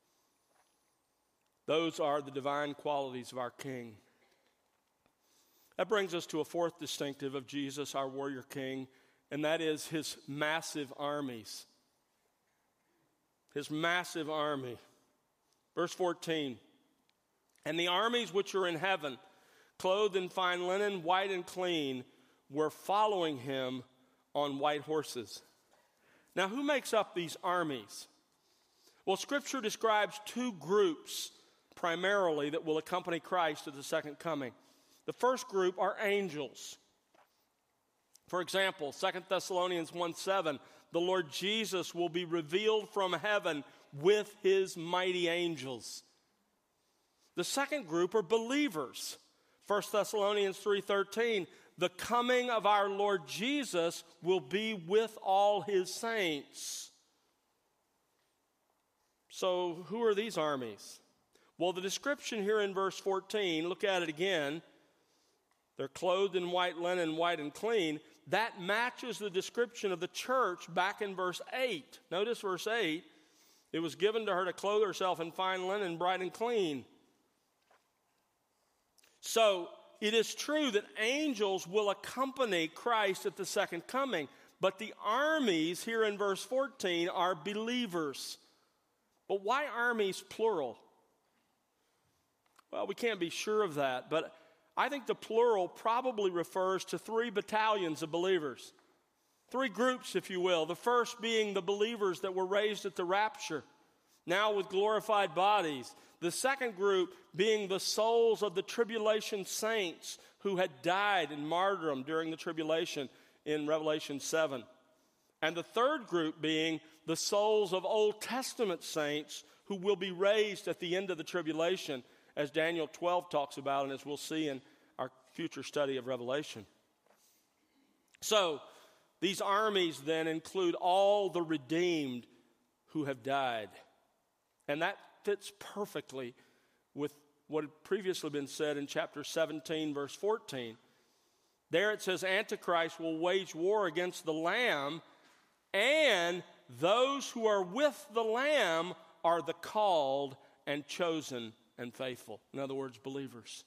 Those are the divine qualities of our King. That brings us to a fourth distinctive of Jesus, our warrior King, and that is his massive armies. His massive army. Verse fourteen, and the armies which are in heaven, clothed in fine linen, white and clean, were following him on white horses. Now, who makes up these armies? Well, Scripture describes two groups primarily that will accompany Christ at the second coming. The first group are angels. For example, Second Thessalonians one seven, the Lord Jesus will be revealed from heaven with his mighty angels. The second group are believers. First Thessalonians three thirteen, the coming of our Lord Jesus will be with all his saints. So who are these armies? Well, the description here in verse fourteen, look at it again. They're clothed in white linen, white and clean. That matches the description of the church back in verse eight. Notice verse eight. It was given to her to clothe herself in fine linen, bright and clean. So it is true that angels will accompany Christ at the second coming, but the armies here in verse fourteen are believers. But why armies plural? Well, we can't be sure of that, but I think the plural probably refers to three battalions of believers. Three groups, if you will. The first being the believers that were raised at the rapture, now with glorified bodies. The second group being the souls of the tribulation saints who had died in martyrdom during the tribulation in Revelation seven. And the third group being the souls of Old Testament saints who will be raised at the end of the tribulation, as Daniel twelve talks about and as we'll see in our future study of Revelation. So, these armies then include all the redeemed who have died. And that fits perfectly with what had previously been said in chapter seventeen, verse fourteen. There it says, Antichrist will wage war against the Lamb, and those who are with the Lamb are the called and chosen and faithful. In other words, believers.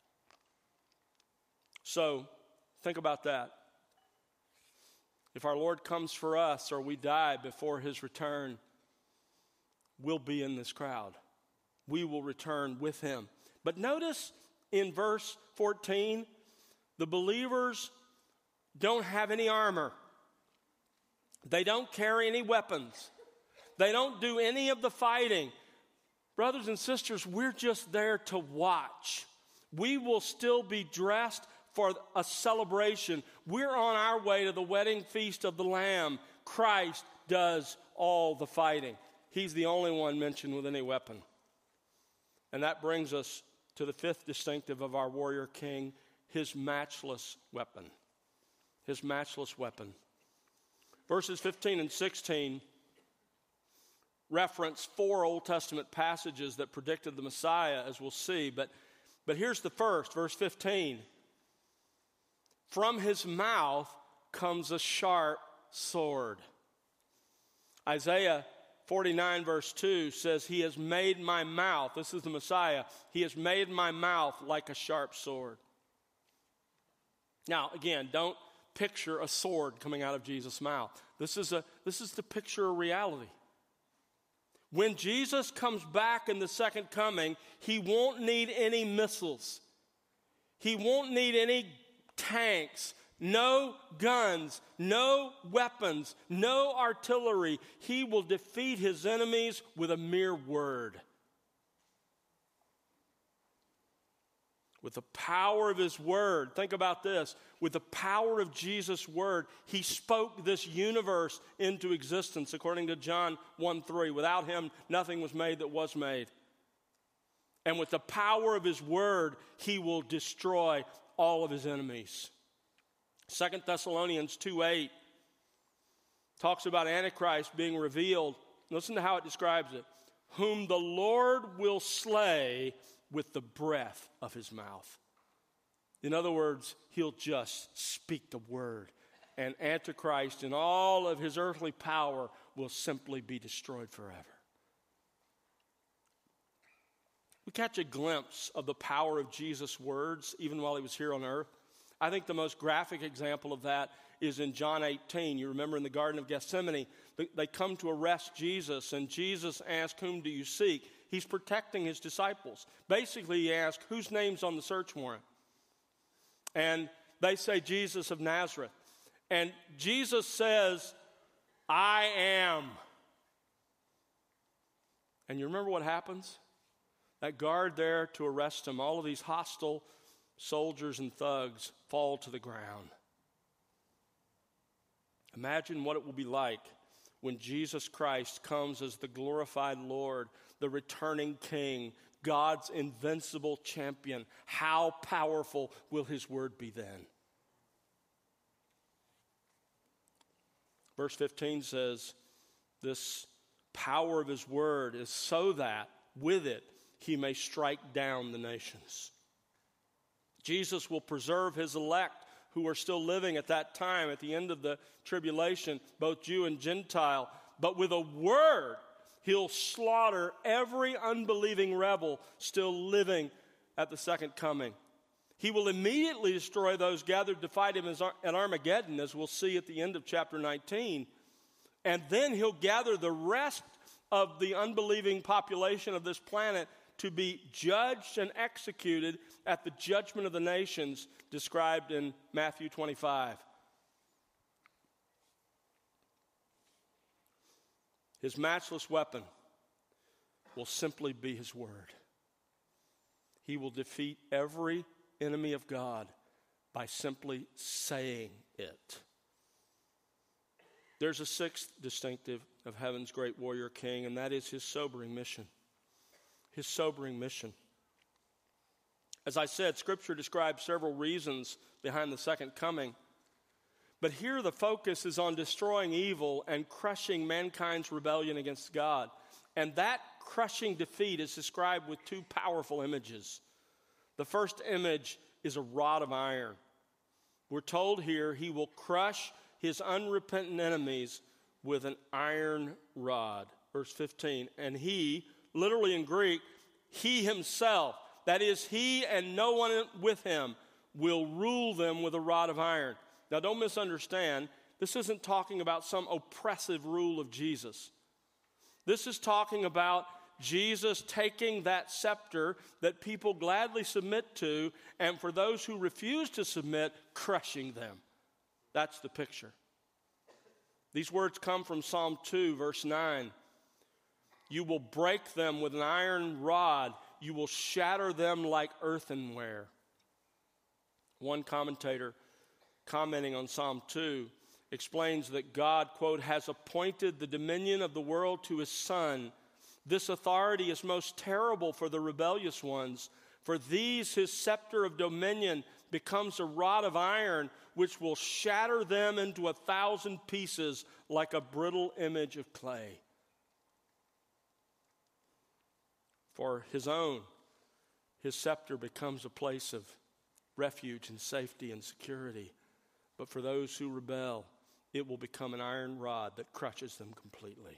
So, think about that. If our Lord comes for us or we die before his return, we'll be in this crowd. We will return with him. But notice in verse fourteen, the believers don't have any armor. They don't carry any weapons. They don't do any of the fighting. Brothers and sisters, we're just there to watch. We will still be dressed for a celebration. We're on our way to the wedding feast of the Lamb. Christ does all the fighting. He's the only one mentioned with any weapon. And that brings us to the fifth distinctive of our warrior king, his matchless weapon. His matchless weapon. Verses fifteen and sixteen reference four Old Testament passages that predicted the Messiah, as we'll see. But, but here's the first, verse fifteen. From his mouth comes a sharp sword. Isaiah forty-nine verse two says, he has made my mouth, this is the Messiah, he has made my mouth like a sharp sword. Now, again, don't picture a sword coming out of Jesus' mouth. This is a this is to picture a reality. When Jesus comes back in the second coming, he won't need any missiles. He won't need any tanks, no guns, no weapons, no artillery. He will defeat his enemies with a mere word. With the power of his word, think about this. With the power of Jesus' word, he spoke this universe into existence, according to John one three. Without him, nothing was made that was made. And with the power of his word, he will destroy all of his enemies. Second Thessalonians two eight talks about Antichrist being revealed. Listen to how it describes it. Whom the Lord will slay with the breath of his mouth. In other words, he'll just speak the word, and Antichrist and all of his earthly power will simply be destroyed forever. We catch a glimpse of the power of Jesus' words even while he was here on earth. I think the most graphic example of that is in John eighteen. You remember in the Garden of Gethsemane, they come to arrest Jesus, and Jesus asks, whom do you seek? He's protecting his disciples. Basically, he asks, whose name's on the search warrant? And they say, Jesus of Nazareth. And Jesus says, I am. And you remember what happens? That guard there to arrest him, all of these hostile soldiers and thugs fall to the ground. Imagine what it will be like when Jesus Christ comes as the glorified Lord, the returning King, God's invincible champion. How powerful will his word be then? Verse fifteen says, this power of his word is so that with it he may strike down the nations. Jesus will preserve his elect who are still living at that time, at the end of the tribulation, both Jew and Gentile. But with a word, he'll slaughter every unbelieving rebel still living at the second coming. He will immediately destroy those gathered to fight him at Armageddon, as we'll see at the end of chapter nineteen. And then he'll gather the rest of the unbelieving population of this planet to be judged and executed at the judgment of the nations described in Matthew twenty-five. His matchless weapon will simply be his word. He will defeat every enemy of God by simply saying it. There's a sixth distinctive of heaven's great warrior king, and that is his sobering mission. His sobering mission. As I said, Scripture describes several reasons behind the second coming. But here the focus is on destroying evil and crushing mankind's rebellion against God. And that crushing defeat is described with two powerful images. The first image is a rod of iron. We're told here he will crush his unrepentant enemies with an iron rod. Verse fifteen, and he, literally in Greek, he himself, that is, he and no one with him, will rule them with a rod of iron. Now, don't misunderstand. This isn't talking about some oppressive rule of Jesus. This is talking about Jesus taking that scepter that people gladly submit to, and for those who refuse to submit, crushing them. That's the picture. These words come from Psalm two, verse nine. You will break them with an iron rod. You will shatter them like earthenware. One commentator, commenting on Psalm two, explains that God, quote, has appointed the dominion of the world to his Son. This authority is most terrible for the rebellious ones. For these his scepter of dominion becomes a rod of iron which will shatter them into a thousand pieces like a brittle image of clay. For his own, his scepter becomes a place of refuge and safety and security. But for those who rebel, it will become an iron rod that crushes them completely.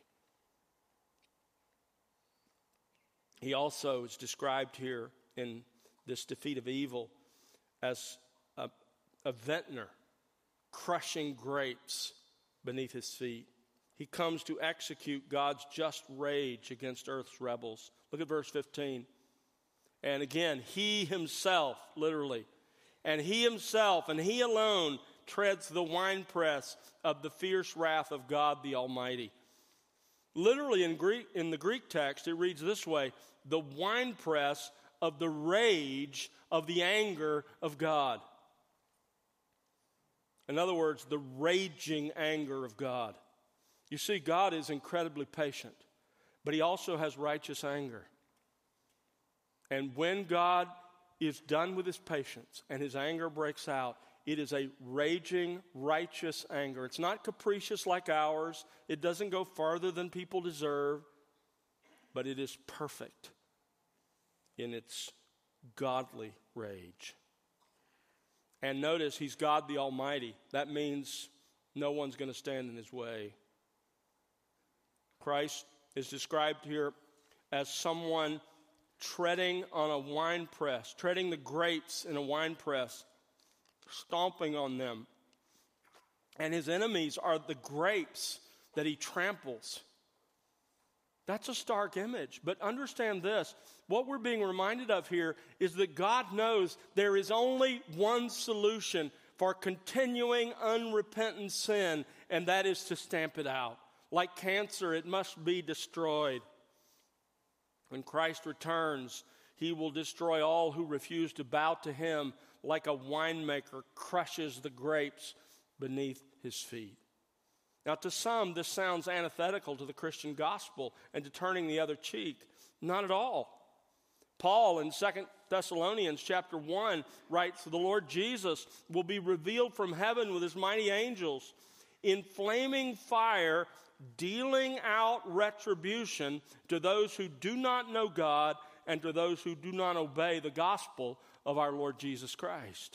He also is described here in this defeat of evil as a, a vintner crushing grapes beneath his feet. He comes to execute God's just rage against earth's rebels. Look at verse fifteen. And again, he himself, literally, and he himself and he alone treads the winepress of the fierce wrath of God the Almighty. Literally in Greek, in the Greek text, it reads this way: the winepress of the rage of the anger of God. In other words, the raging anger of God. You see, God is incredibly patient, but he also has righteous anger. And when God is done with his patience and his anger breaks out, it is a raging, righteous anger. It's not capricious like ours. It doesn't go farther than people deserve, but it is perfect in its godly rage. And notice, he's God the Almighty. That means no one's going to stand in his way. Christ is described here as someone treading on a wine press, treading the grapes in a wine press, stomping on them. And his enemies are the grapes that he tramples. That's a stark image. But understand this, what we're being reminded of here is that God knows there is only one solution for continuing unrepentant sin, and that is to stamp it out. Like cancer, it must be destroyed. When Christ returns, he will destroy all who refuse to bow to him, like a winemaker crushes the grapes beneath his feet. Now, to some, this sounds antithetical to the Christian gospel and to turning the other cheek. Not at all. Paul in Second Thessalonians chapter one writes, the Lord Jesus will be revealed from heaven with his mighty angels in flaming fire, dealing out retribution to those who do not know God and to those who do not obey the gospel of our Lord Jesus Christ.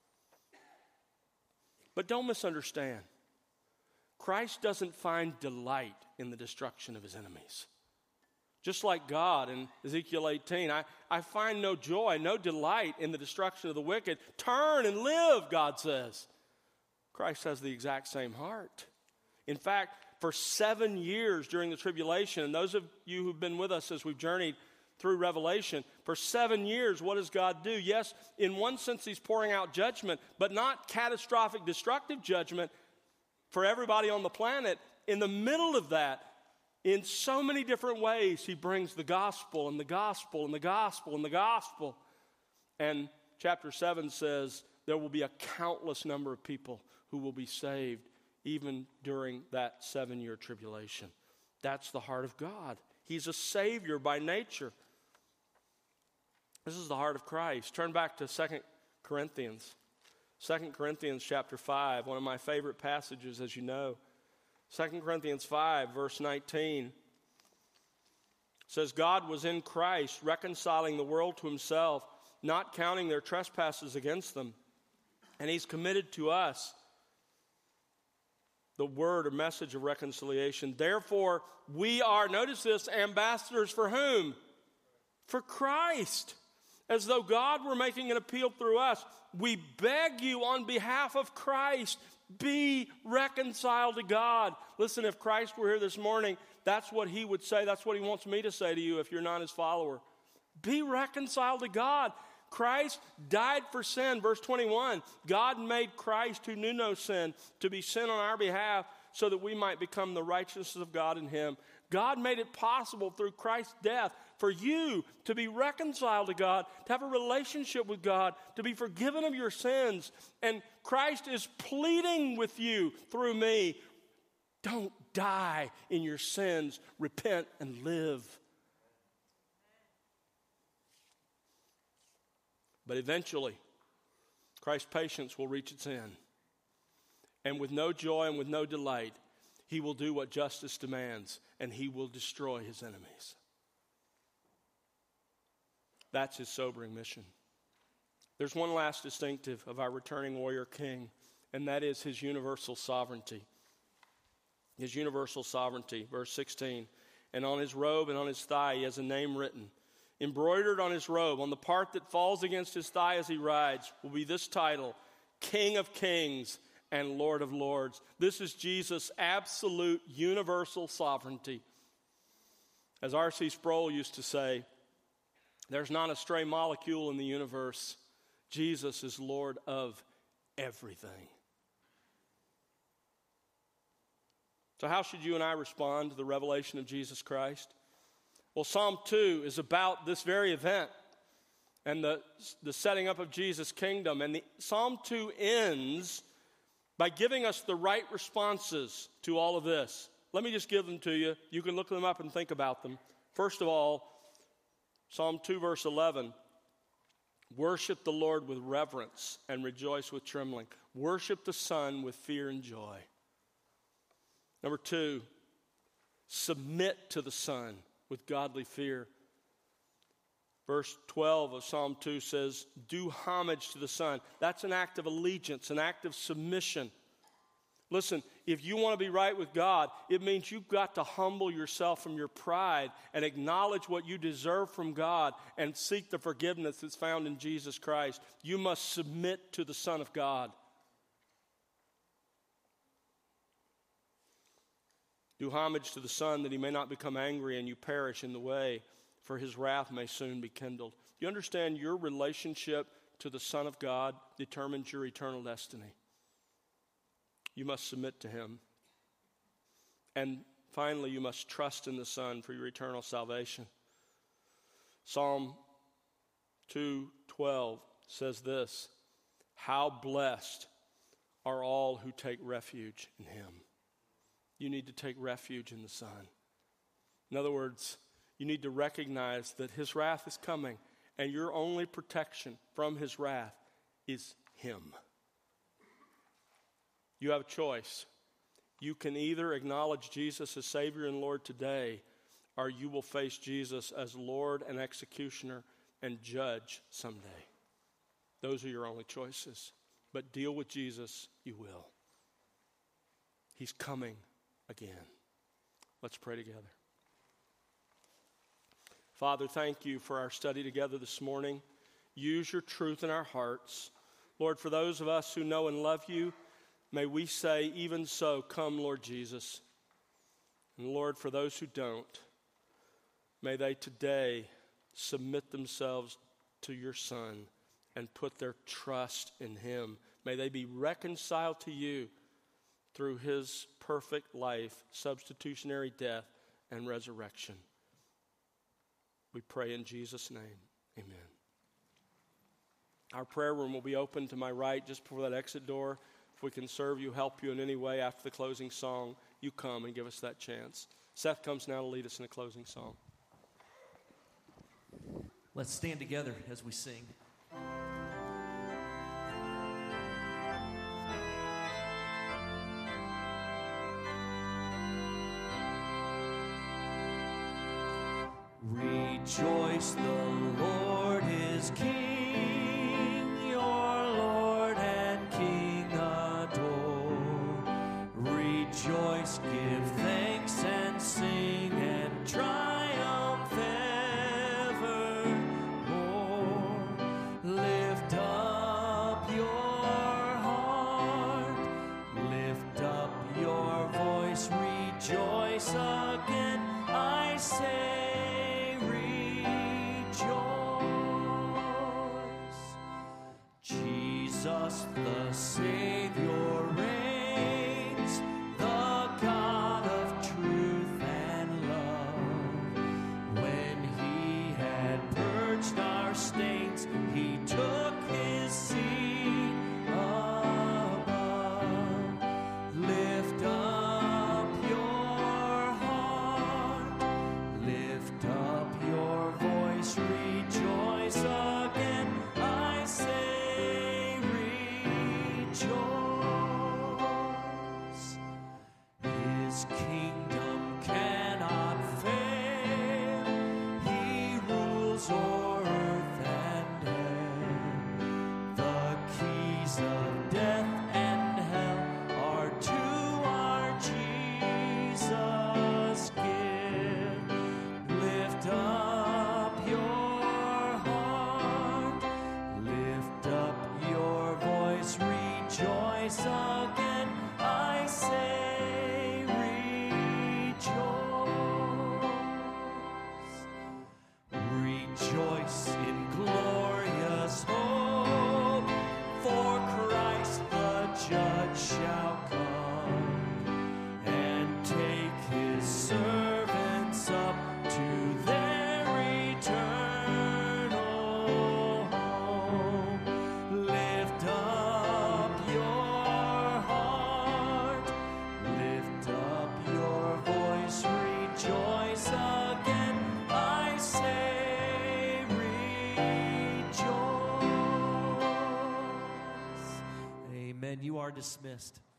But don't misunderstand. Christ doesn't find delight in the destruction of his enemies. Just like God in Ezekiel eighteen, I, I find no joy, no delight in the destruction of the wicked. Turn and live, God says. Christ has the exact same heart. In fact, for seven years during the tribulation, and those of you who've been with us as we've journeyed through Revelation, for seven years, what does God do? Yes, in one sense, he's pouring out judgment, but not catastrophic, destructive judgment for everybody on the planet. In the middle of that, in so many different ways, he brings the gospel and the gospel and the gospel and the gospel. And chapter seven says there will be a countless number of people who will be saved even during that seven-year tribulation. That's the heart of God. He's a Savior by nature. This is the heart of Christ. Turn back to Second Corinthians. Second Corinthians chapter five, one of my favorite passages, as you know. Second Corinthians five, verse nineteen says, God was in Christ, reconciling the world to himself, not counting their trespasses against them. And he's committed to us the word or message of reconciliation. Therefore, we are, notice this, ambassadors for whom? For Christ. As though God were making an appeal through us. We beg you on behalf of Christ, be reconciled to God. Listen, if Christ were here this morning, that's what he would say. That's what he wants me to say to you if you're not his follower. Be reconciled to God. Christ died for sin. Verse twenty-one, God made Christ, who knew no sin, to be sin on our behalf so that we might become the righteousness of God in him. God made it possible through Christ's death for you to be reconciled to God, to have a relationship with God, to be forgiven of your sins. And Christ is pleading with you through me. Don't die in your sins. Repent and live. But eventually, Christ's patience will reach its end. And with no joy and with no delight, he will do what justice demands, and he will destroy his enemies. That's his sobering mission. There's one last distinctive of our returning warrior king, and that is his universal sovereignty. His universal sovereignty. Verse sixteen, and on his robe and on his thigh he has a name written. Embroidered on his robe, on the part that falls against his thigh as he rides, will be this title, King of Kings and Lord of Lords. This is Jesus' absolute universal sovereignty. As R C Sproul used to say, there's not a stray molecule in the universe. Jesus is Lord of everything. So how should you and I respond to the revelation of Jesus Christ? Well, Psalm two is about this very event and the, the setting up of Jesus' kingdom. And the, Psalm two ends by giving us the right responses to all of this. Let me just give them to you. You can look them up and think about them. First of all, Psalm two, verse eleven. Worship the Lord with reverence and rejoice with trembling. Worship the Son with fear and joy. Number two, submit to the Son with godly fear. Verse twelve of Psalm two says, do homage to the Son. That's an act of allegiance, an act of submission. Listen, if you want to be right with God, it means you've got to humble yourself from your pride and acknowledge what you deserve from God and seek the forgiveness that's found in Jesus Christ. You must submit to the Son of God. Do homage to the Son that he may not become angry and you perish in the way, for his wrath may soon be kindled. You understand your relationship to the Son of God determines your eternal destiny. You must submit to him. And finally, you must trust in the Son for your eternal salvation. Psalm two twelve says this, how blessed are all who take refuge in him. You need to take refuge in the Son. In other words, you need to recognize that his wrath is coming, and your only protection from his wrath is him. You have a choice. You can either acknowledge Jesus as Savior and Lord today, or you will face Jesus as Lord and executioner and judge someday. Those are your only choices. But deal with Jesus, you will. He's coming again. Let's pray together. Father, thank you for our study together this morning. Use your truth in our hearts. Lord, for those of us who know and love you, may we say, even so, come, Lord Jesus. And Lord, for those who don't, may they today submit themselves to your Son and put their trust in him. May they be reconciled to you through his perfect life, substitutionary death, and resurrection. We pray in Jesus' name. Amen. Our prayer room will be open to my right just before that exit door. If we can serve you, help you in any way after the closing song, you come and give us that chance. Seth comes now to lead us in a closing song. Let's stand together as we sing. Rejoice, the Lord is King, your Lord and King adore. Rejoice, give thanks and sing and triumph evermore. Lift up your heart, lift up your voice, rejoice again, I say. Jesus the Savior reigns, the God of truth and love. When he had purged our stains, he took his seat above. Lift up your heart, lift up your voice, rejoice again, I say. rejoice again. I say rejoice. Rejoice in glorious hope, for Christ the judge shall come and take his servants up to their eternal home. Lift up your heart, lift up your voice, rejoice again. I say rejoice. Amen. You are dismissed.